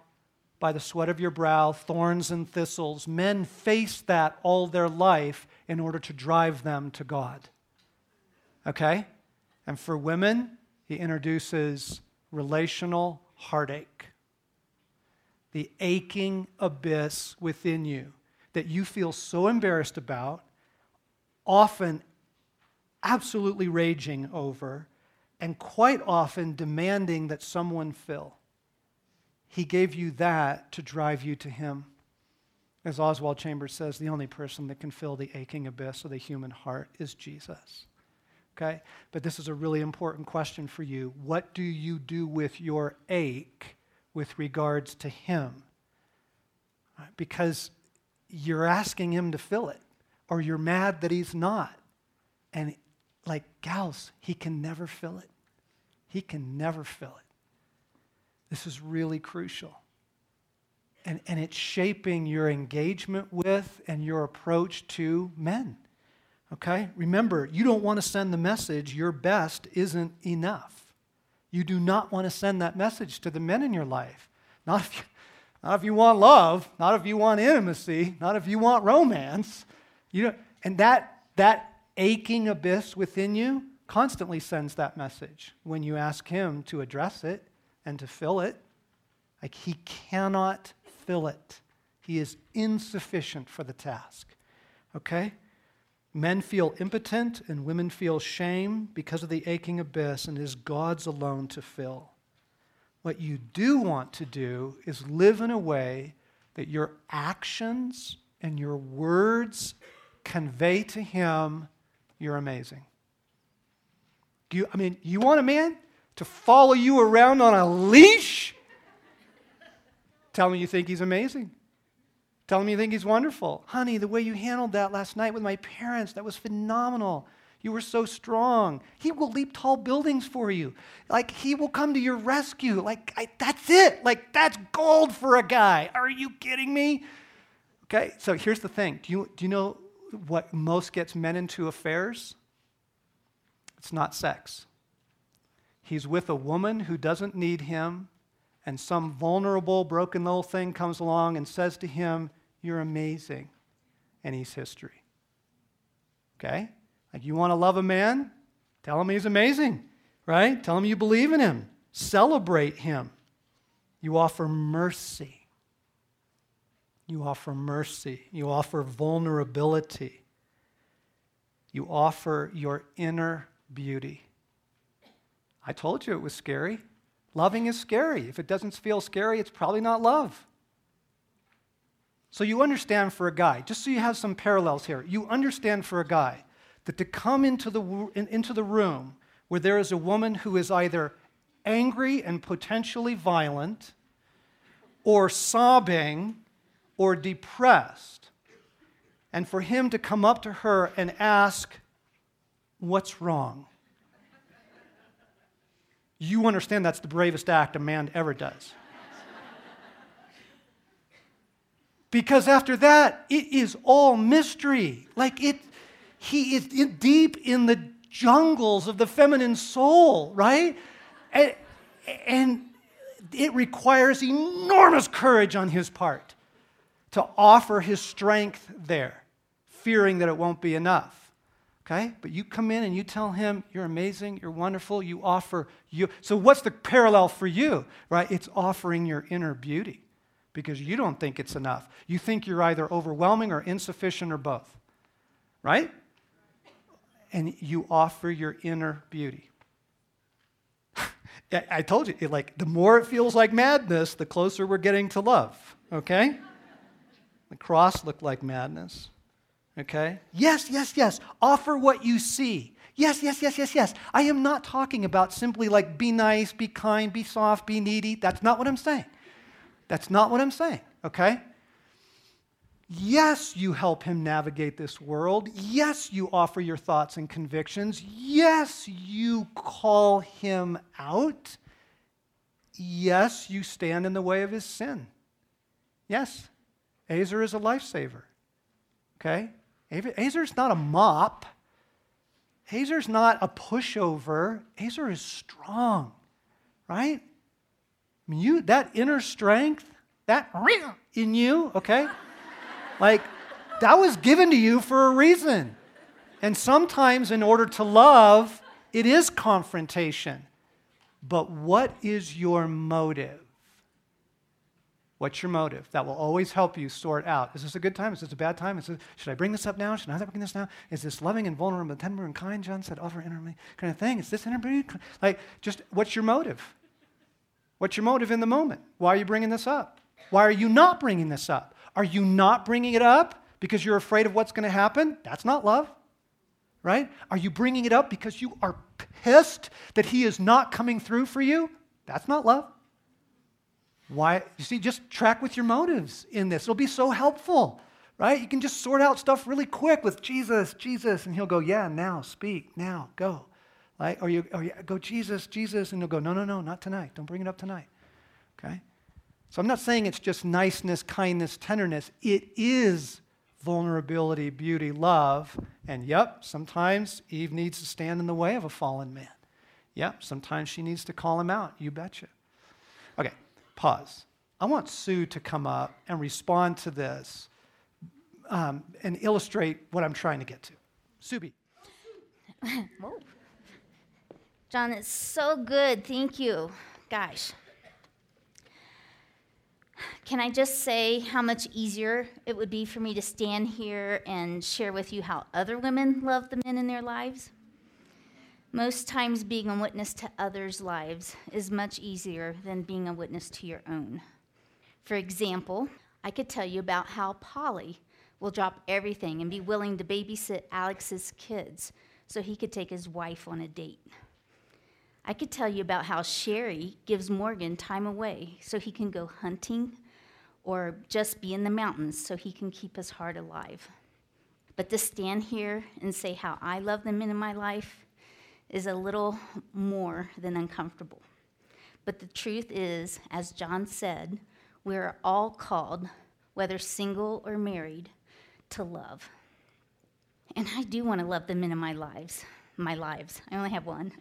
[SPEAKER 1] thorns and thistles. Men face that all their life in order to drive them to God. Okay? And for women, he introduces relational heartache. The aching abyss within you that you feel so embarrassed about, often absolutely raging over, and quite often demanding that someone fill. He gave you that to drive you to him. As Oswald Chambers says, the only person that can fill the aching abyss of the human heart is Jesus. Okay? But this is a really important question for you. What do you do with your ache with regards to him? Because you're asking him to fill it, or you're mad that he's not. And like gals, he can never fill it. He can never fill it. This is really crucial. And it's shaping your engagement with and your approach to men. Okay? Remember, you don't want to send the message, your best isn't enough. You do not want to send that message to the men in your life. Not if you want love, not if you want intimacy, not if you want romance. And that aching abyss within you constantly sends that message when you ask him to address it and to fill it. Like, he cannot fill it. He is insufficient for the task. Okay? Men feel impotent and women feel shame because of the aching abyss, and it is God's alone to fill. What you do want to do is live in a way that your actions and your words convey to him, you're amazing. You want a man to follow you around on a leash? Tell him you think he's amazing. Tell him you think he's wonderful. Honey, the way you handled that last night with my parents, that was phenomenal. You were so strong. He will leap tall buildings for you. Like, he will come to your rescue. That's it. Like, that's gold for a guy. Are you kidding me? Okay, so here's the thing. Do you know what most gets men into affairs? It's not sex. He's with a woman who doesn't need him, and some vulnerable, broken little thing comes along and says to him, you're amazing, and he's history. Okay? Like, you want to love a man? Tell him he's amazing, right? Tell him you believe in him. Celebrate him. You offer mercy. You offer mercy. You offer vulnerability. You offer your inner beauty. I told you it was scary. Loving is scary. If it doesn't feel scary, it's probably not love. So you understand for a guy, just so you have some parallels here, you understand for a guy that to come into the room where there is a woman who is either angry and potentially violent, or sobbing, or depressed, and for him to come up to her and ask, what's wrong? You understand that's the bravest act a man ever does. Because after that, it is all mystery. He is deep in the jungles of the feminine soul, right? And it requires enormous courage on his part to offer his strength there, fearing that it won't be enough. Okay? But you come in and you tell him, you're amazing, you're wonderful, you offer you. So what's the parallel for you, right? It's offering your inner beauty because you don't think it's enough. You think you're either overwhelming or insufficient or both, right? And you offer your inner beauty. I told you, the more it feels like madness, the closer we're getting to love, okay? The cross looked like madness, okay? Yes, yes, yes. Offer what you see. Yes, yes, yes, yes, yes. I am not talking about simply like be nice, be kind, be soft, be needy. That's not what I'm saying. That's not what I'm saying, okay? Yes, you help him navigate this world. Yes, you offer your thoughts and convictions. Yes, you call him out. Yes, you stand in the way of his sin. Yes, Azer is a lifesaver. Okay? Azer's not a mop. Azer's not a pushover. Azer is strong, right? I mean, that inner strength, that in you, okay? That was given to you for a reason. And sometimes in order to love, it is confrontation. But what is your motive? What's your motive? That will always help you sort out. Is this a good time? Is this a bad time? Should I bring this up now? Should I not bring this now? Is this loving and vulnerable and tender and kind, John said, offer intimately kind of thing? Is this intimately? Just what's your motive? What's your motive in the moment? Why are you bringing this up? Why are you not bringing this up? Are you not bringing it up because you're afraid of what's going to happen? That's not love, right? Are you bringing it up because you are pissed that he is not coming through for you? That's not love. Why? You see, just track with your motives in this. It'll be so helpful, right? You can just sort out stuff really quick with Jesus, Jesus, and he'll go, yeah, now, speak, now, go. Right? Or you go, Jesus, Jesus, and he'll go, no, no, no, not tonight. Don't bring it up tonight, okay? So I'm not saying it's just niceness, kindness, tenderness. It is vulnerability, beauty, love. And yep, sometimes Eve needs to stand in the way of a fallen man. Yep, sometimes she needs to call him out. You betcha. Okay, pause. I want Sue to come up and respond to this and illustrate what I'm trying to get to. Subi.
[SPEAKER 5] Whoa. John, it's so good. Thank you. Gosh. Can I just say how much easier it would be for me to stand here and share with you how other women love the men in their lives? Most times being a witness to others' lives is much easier than being a witness to your own. For example, I could tell you about how Polly will drop everything and be willing to babysit Alex's kids so he could take his wife on a date. I could tell you about how Sherry gives Morgan time away so he can go hunting or just be in the mountains so he can keep his heart alive. But to stand here and say how I love the men in my life is a little more than uncomfortable. But the truth is, as John said, we're all called, whether single or married, to love. And I do want to love the men in my lives. I only have one.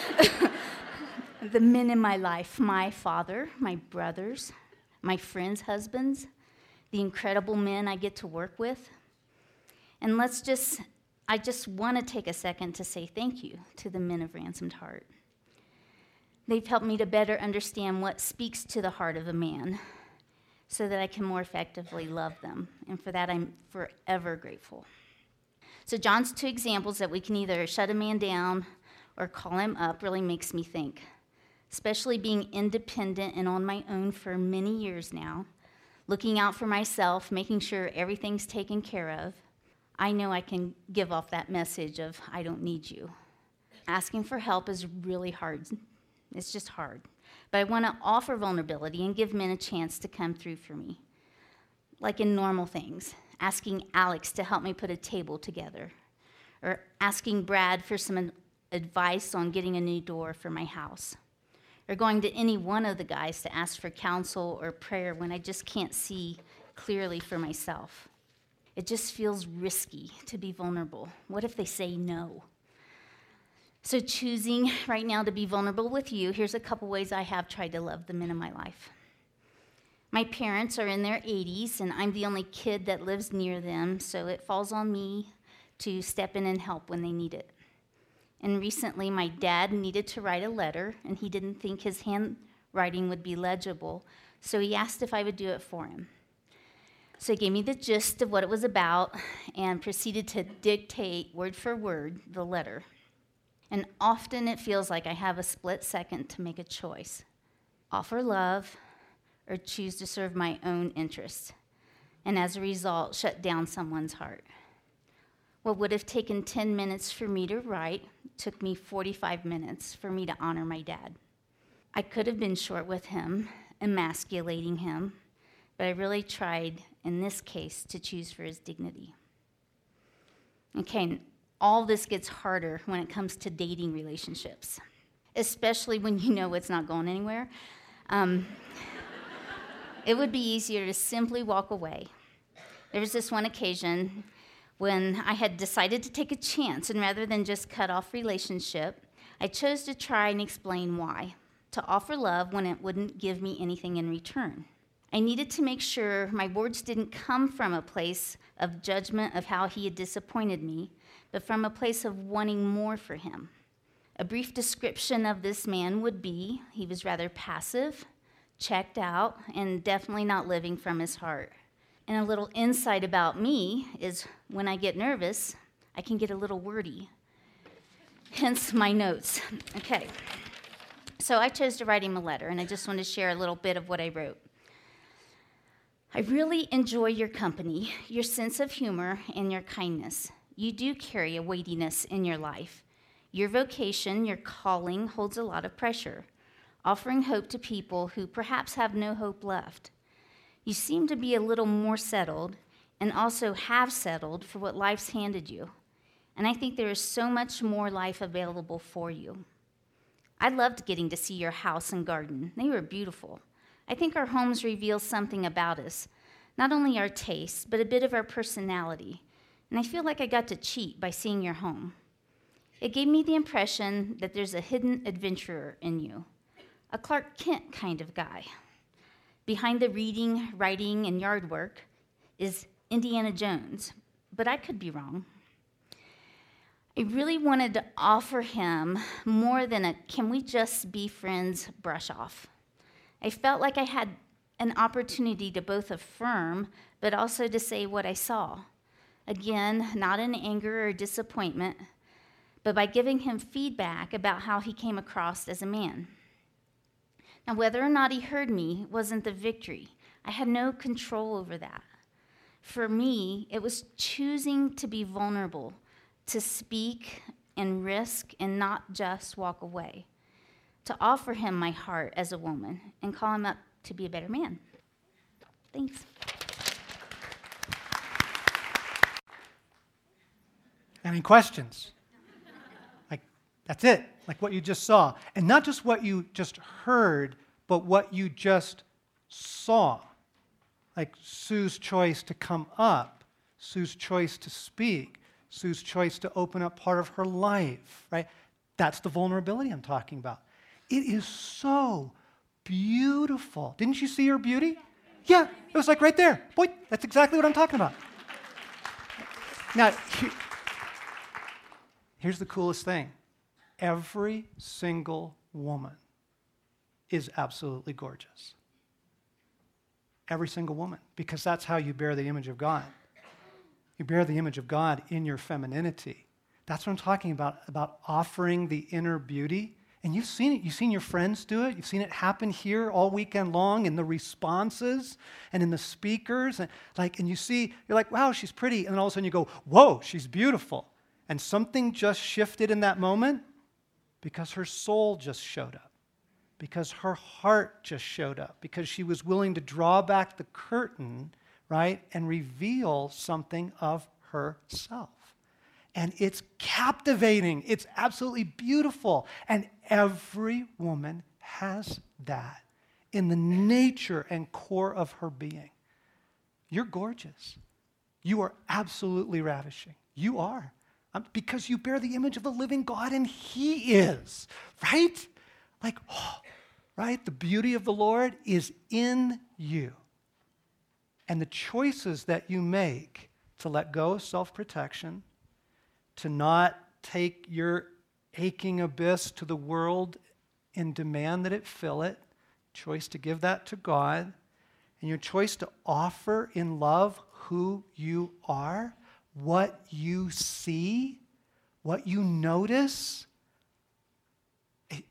[SPEAKER 5] The men in my life, my father, my brothers, my friends' husbands, the incredible men I get to work with. And I just want to take a second to say thank you to the men of Ransomed Heart. They've helped me to better understand what speaks to the heart of a man so that I can more effectively love them. And for that, I'm forever grateful. So John's two examples that we can either shut a man down or call him up really makes me think. Especially being independent and on my own for many years now, looking out for myself, making sure everything's taken care of, I know I can give off that message of, I don't need you. Asking for help is really hard. It's just hard. But I want to offer vulnerability and give men a chance to come through for me. Like in normal things, asking Alex to help me put a table together, or asking Brad for some advice on getting a new door for my house, or going to any one of the guys to ask for counsel or prayer when I just can't see clearly for myself. It just feels risky to be vulnerable. What if they say no? So choosing right now to be vulnerable with you, here's a couple ways I have tried to love the men in my life. My parents are in their 80s, and I'm the only kid that lives near them, so it falls on me to step in and help when they need it. And recently, my dad needed to write a letter, and he didn't think his handwriting would be legible, so he asked if I would do it for him. So he gave me the gist of what it was about and proceeded to dictate word for word the letter. And often it feels like I have a split second to make a choice: offer love or choose to serve my own interests, and as a result, shut down someone's heart. What would have taken 10 minutes for me to write took me 45 minutes for me to honor my dad. I could have been short with him, emasculating him, but I really tried, in this case, to choose for his dignity. Okay, and all this gets harder when it comes to dating relationships, especially when you know it's not going anywhere. It would be easier to simply walk away. There was this one occasion when I had decided to take a chance, and rather than just cut off relationship, I chose to try and explain why: to offer love when it wouldn't give me anything in return. I needed to make sure my words didn't come from a place of judgment of how he had disappointed me, but from a place of wanting more for him. A brief description of this man would be: he was rather passive, checked out, and definitely not living from his heart. And a little insight about me is when I get nervous, I can get a little wordy. Hence my notes. Okay. So I chose to write him a letter, and I just want to share a little bit of what I wrote. I really enjoy your company, your sense of humor, and your kindness. You do carry a weightiness in your life. Your vocation, your calling, holds a lot of pressure, offering hope to people who perhaps have no hope left. You seem to be a little more settled, and also have settled for what life's handed you. And I think there is so much more life available for you. I loved getting to see your house and garden. They were beautiful. I think our homes reveal something about us, not only our tastes, but a bit of our personality. And I feel like I got to cheat by seeing your home. It gave me the impression that there's a hidden adventurer in you, a Clark Kent kind of guy. Behind the reading, writing, and yard work is Indiana Jones, but I could be wrong. I really wanted to offer him more than a "can we just be friends" brush off. I felt like I had an opportunity to both affirm, but also to say what I saw. Again, not in anger or disappointment, but by giving him feedback about how he came across as a man. Now, whether or not he heard me wasn't the victory. I had no control over that. For me, it was choosing to be vulnerable, to speak and risk and not just walk away, to offer him my heart as a woman and call him up to be a better man. Thanks.
[SPEAKER 1] Any questions? Like, that's it, like what you just saw. And not just what you just heard, but what you just saw. Like Sue's choice to come up, Sue's choice to speak, Sue's choice to open up part of her life, right? That's the vulnerability I'm talking about. It is so beautiful. Didn't you see her beauty? Yeah, it was like right there. Boy, that's exactly what I'm talking about. Now, here's the coolest thing. Every single woman is absolutely gorgeous. Every single woman, because that's how you bear the image of God. You bear the image of God in your femininity. That's what I'm talking about offering the inner beauty. And you've seen it. You've seen your friends do it. You've seen it happen here all weekend long in the responses and in the speakers. And you see, you're like, wow, she's pretty. And then all of a sudden you go, whoa, she's beautiful. And something just shifted in that moment because her soul just showed up, because her heart just showed up, because she was willing to draw back the curtain, right, and reveal something of herself. And it's captivating. It's absolutely beautiful. And every woman has that in the nature and core of her being. You're gorgeous. You are absolutely ravishing. You are. Because you bear the image of the living God, and He is, right? Like, oh, right? The beauty of the Lord is in you. And the choices that you make to let go of self-protection, to not take your aching abyss to the world and demand that it fill it, choice to give that to God, and your choice to offer in love who you are, what you see, what you notice,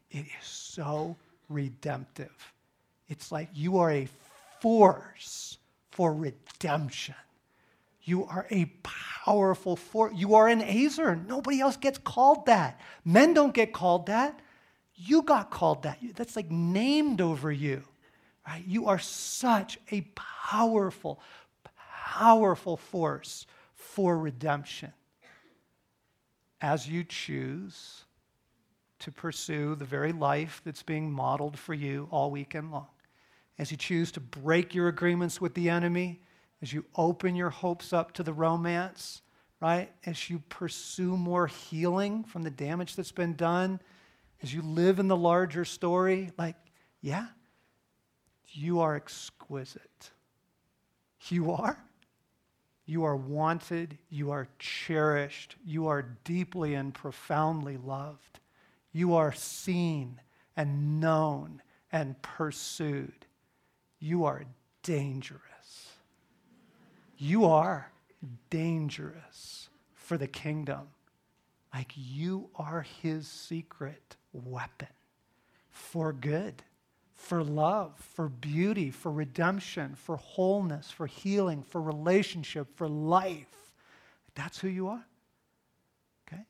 [SPEAKER 1] It is so redemptive. It's like you are a force for redemption. You are a powerful force. You are an Ezer. Nobody else gets called that. Men don't get called that. You got called that. That's like named over you. Right? You are such a powerful, powerful force for redemption. As you choose to pursue the very life that's being modeled for you all weekend long, as you choose to break your agreements with the enemy, as you open your hopes up to the romance, right? As you pursue more healing from the damage that's been done, as you live in the larger story, like, yeah, you are exquisite. You are. You are wanted. You are cherished. You are deeply and profoundly loved. You are seen and known and pursued. You are dangerous. You are dangerous for the kingdom. Like you are his secret weapon for good, for love, for beauty, for redemption, for wholeness, for healing, for relationship, for life. That's who you are. Okay?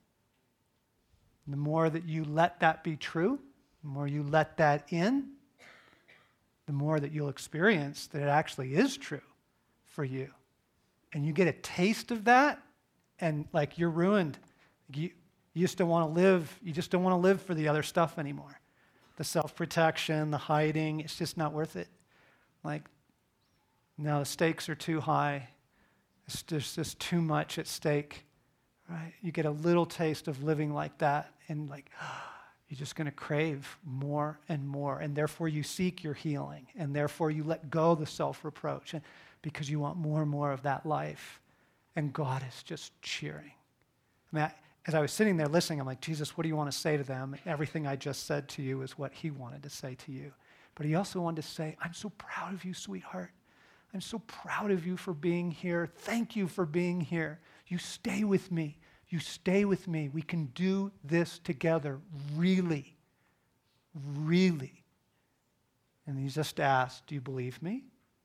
[SPEAKER 1] The more that you let that be true, the more you let that in, the more that you'll experience that it actually is true for you. And you get a taste of that, and like you're ruined. You just don't want to live. You just don't want to live for the other stuff anymore. The self-protection, the hiding, it's just not worth it. Like, no, the stakes are too high. There's just too much at stake, right? You get a little taste of living like that, and like, you're just going to crave more and more, and therefore you seek your healing, and therefore you let go of the self-reproach, and because you want more and more of that life, and God is just cheering. I mean, as I was sitting there listening, I'm like, Jesus, what do you want to say to them? Everything I just said to you is what he wanted to say to you. But he also wanted to say, I'm so proud of you, sweetheart. I'm so proud of you for being here. Thank you for being here. You stay with me. You stay with me. We can do this together, really, really. And he just asked, do you believe me?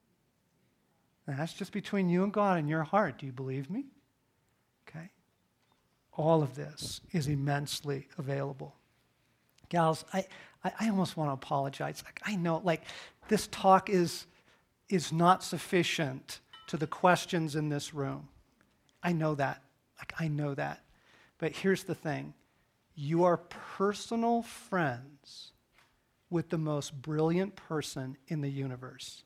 [SPEAKER 1] And that's just between you and God and your heart. Do you believe me? Okay. All of this is immensely available. Gals, I almost want to apologize. Like, I know, like, this talk is not sufficient to the questions in this room. I know that. Like, I know that. But here's the thing. You are personal friends with the most brilliant person in the universe.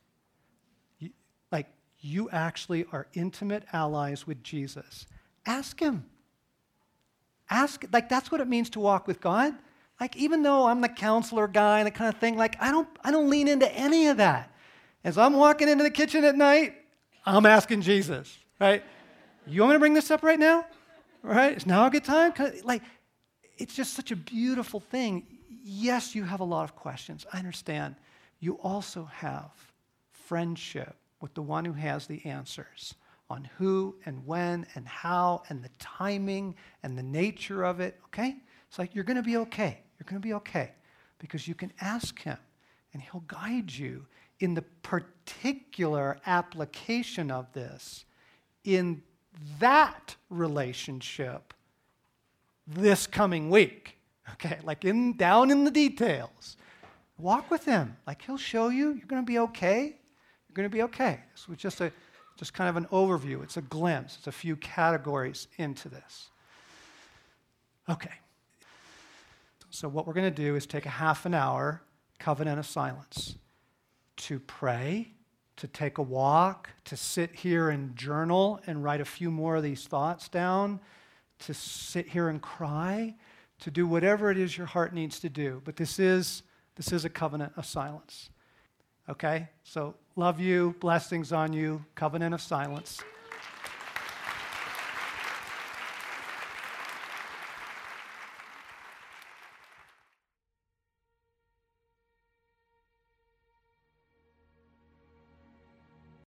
[SPEAKER 1] You actually are intimate allies with Jesus. Ask him. Like, that's what it means to walk with God. Like, even though I'm the counselor guy and that kind of thing, like, I don't lean into any of that. As I'm walking into the kitchen at night, I'm asking Jesus, right? You want me to bring this up right now? Right? Is now a good time? Like, it's just such a beautiful thing. Yes, you have a lot of questions. I understand. You also have friendship with the one who has the answers on who and when and how and the timing and the nature of it, okay? It's like you're going to be okay. You're going to be okay because you can ask him and he'll guide you in the particular application of this in that relationship this coming week, okay? Like down in the details. Walk with him. Like he'll show you. You're going to be okay. You're going to be okay. This was just kind of an overview. It's a glimpse. It's a few categories into this. Okay. So what we're going to do is take a half an hour covenant of silence to pray, to take a walk, to sit here and journal and write a few more of these thoughts down, to sit here and cry, to do whatever it is your heart needs to do. But this is a covenant of silence. Okay? So love you, blessings on you, covenant of silence.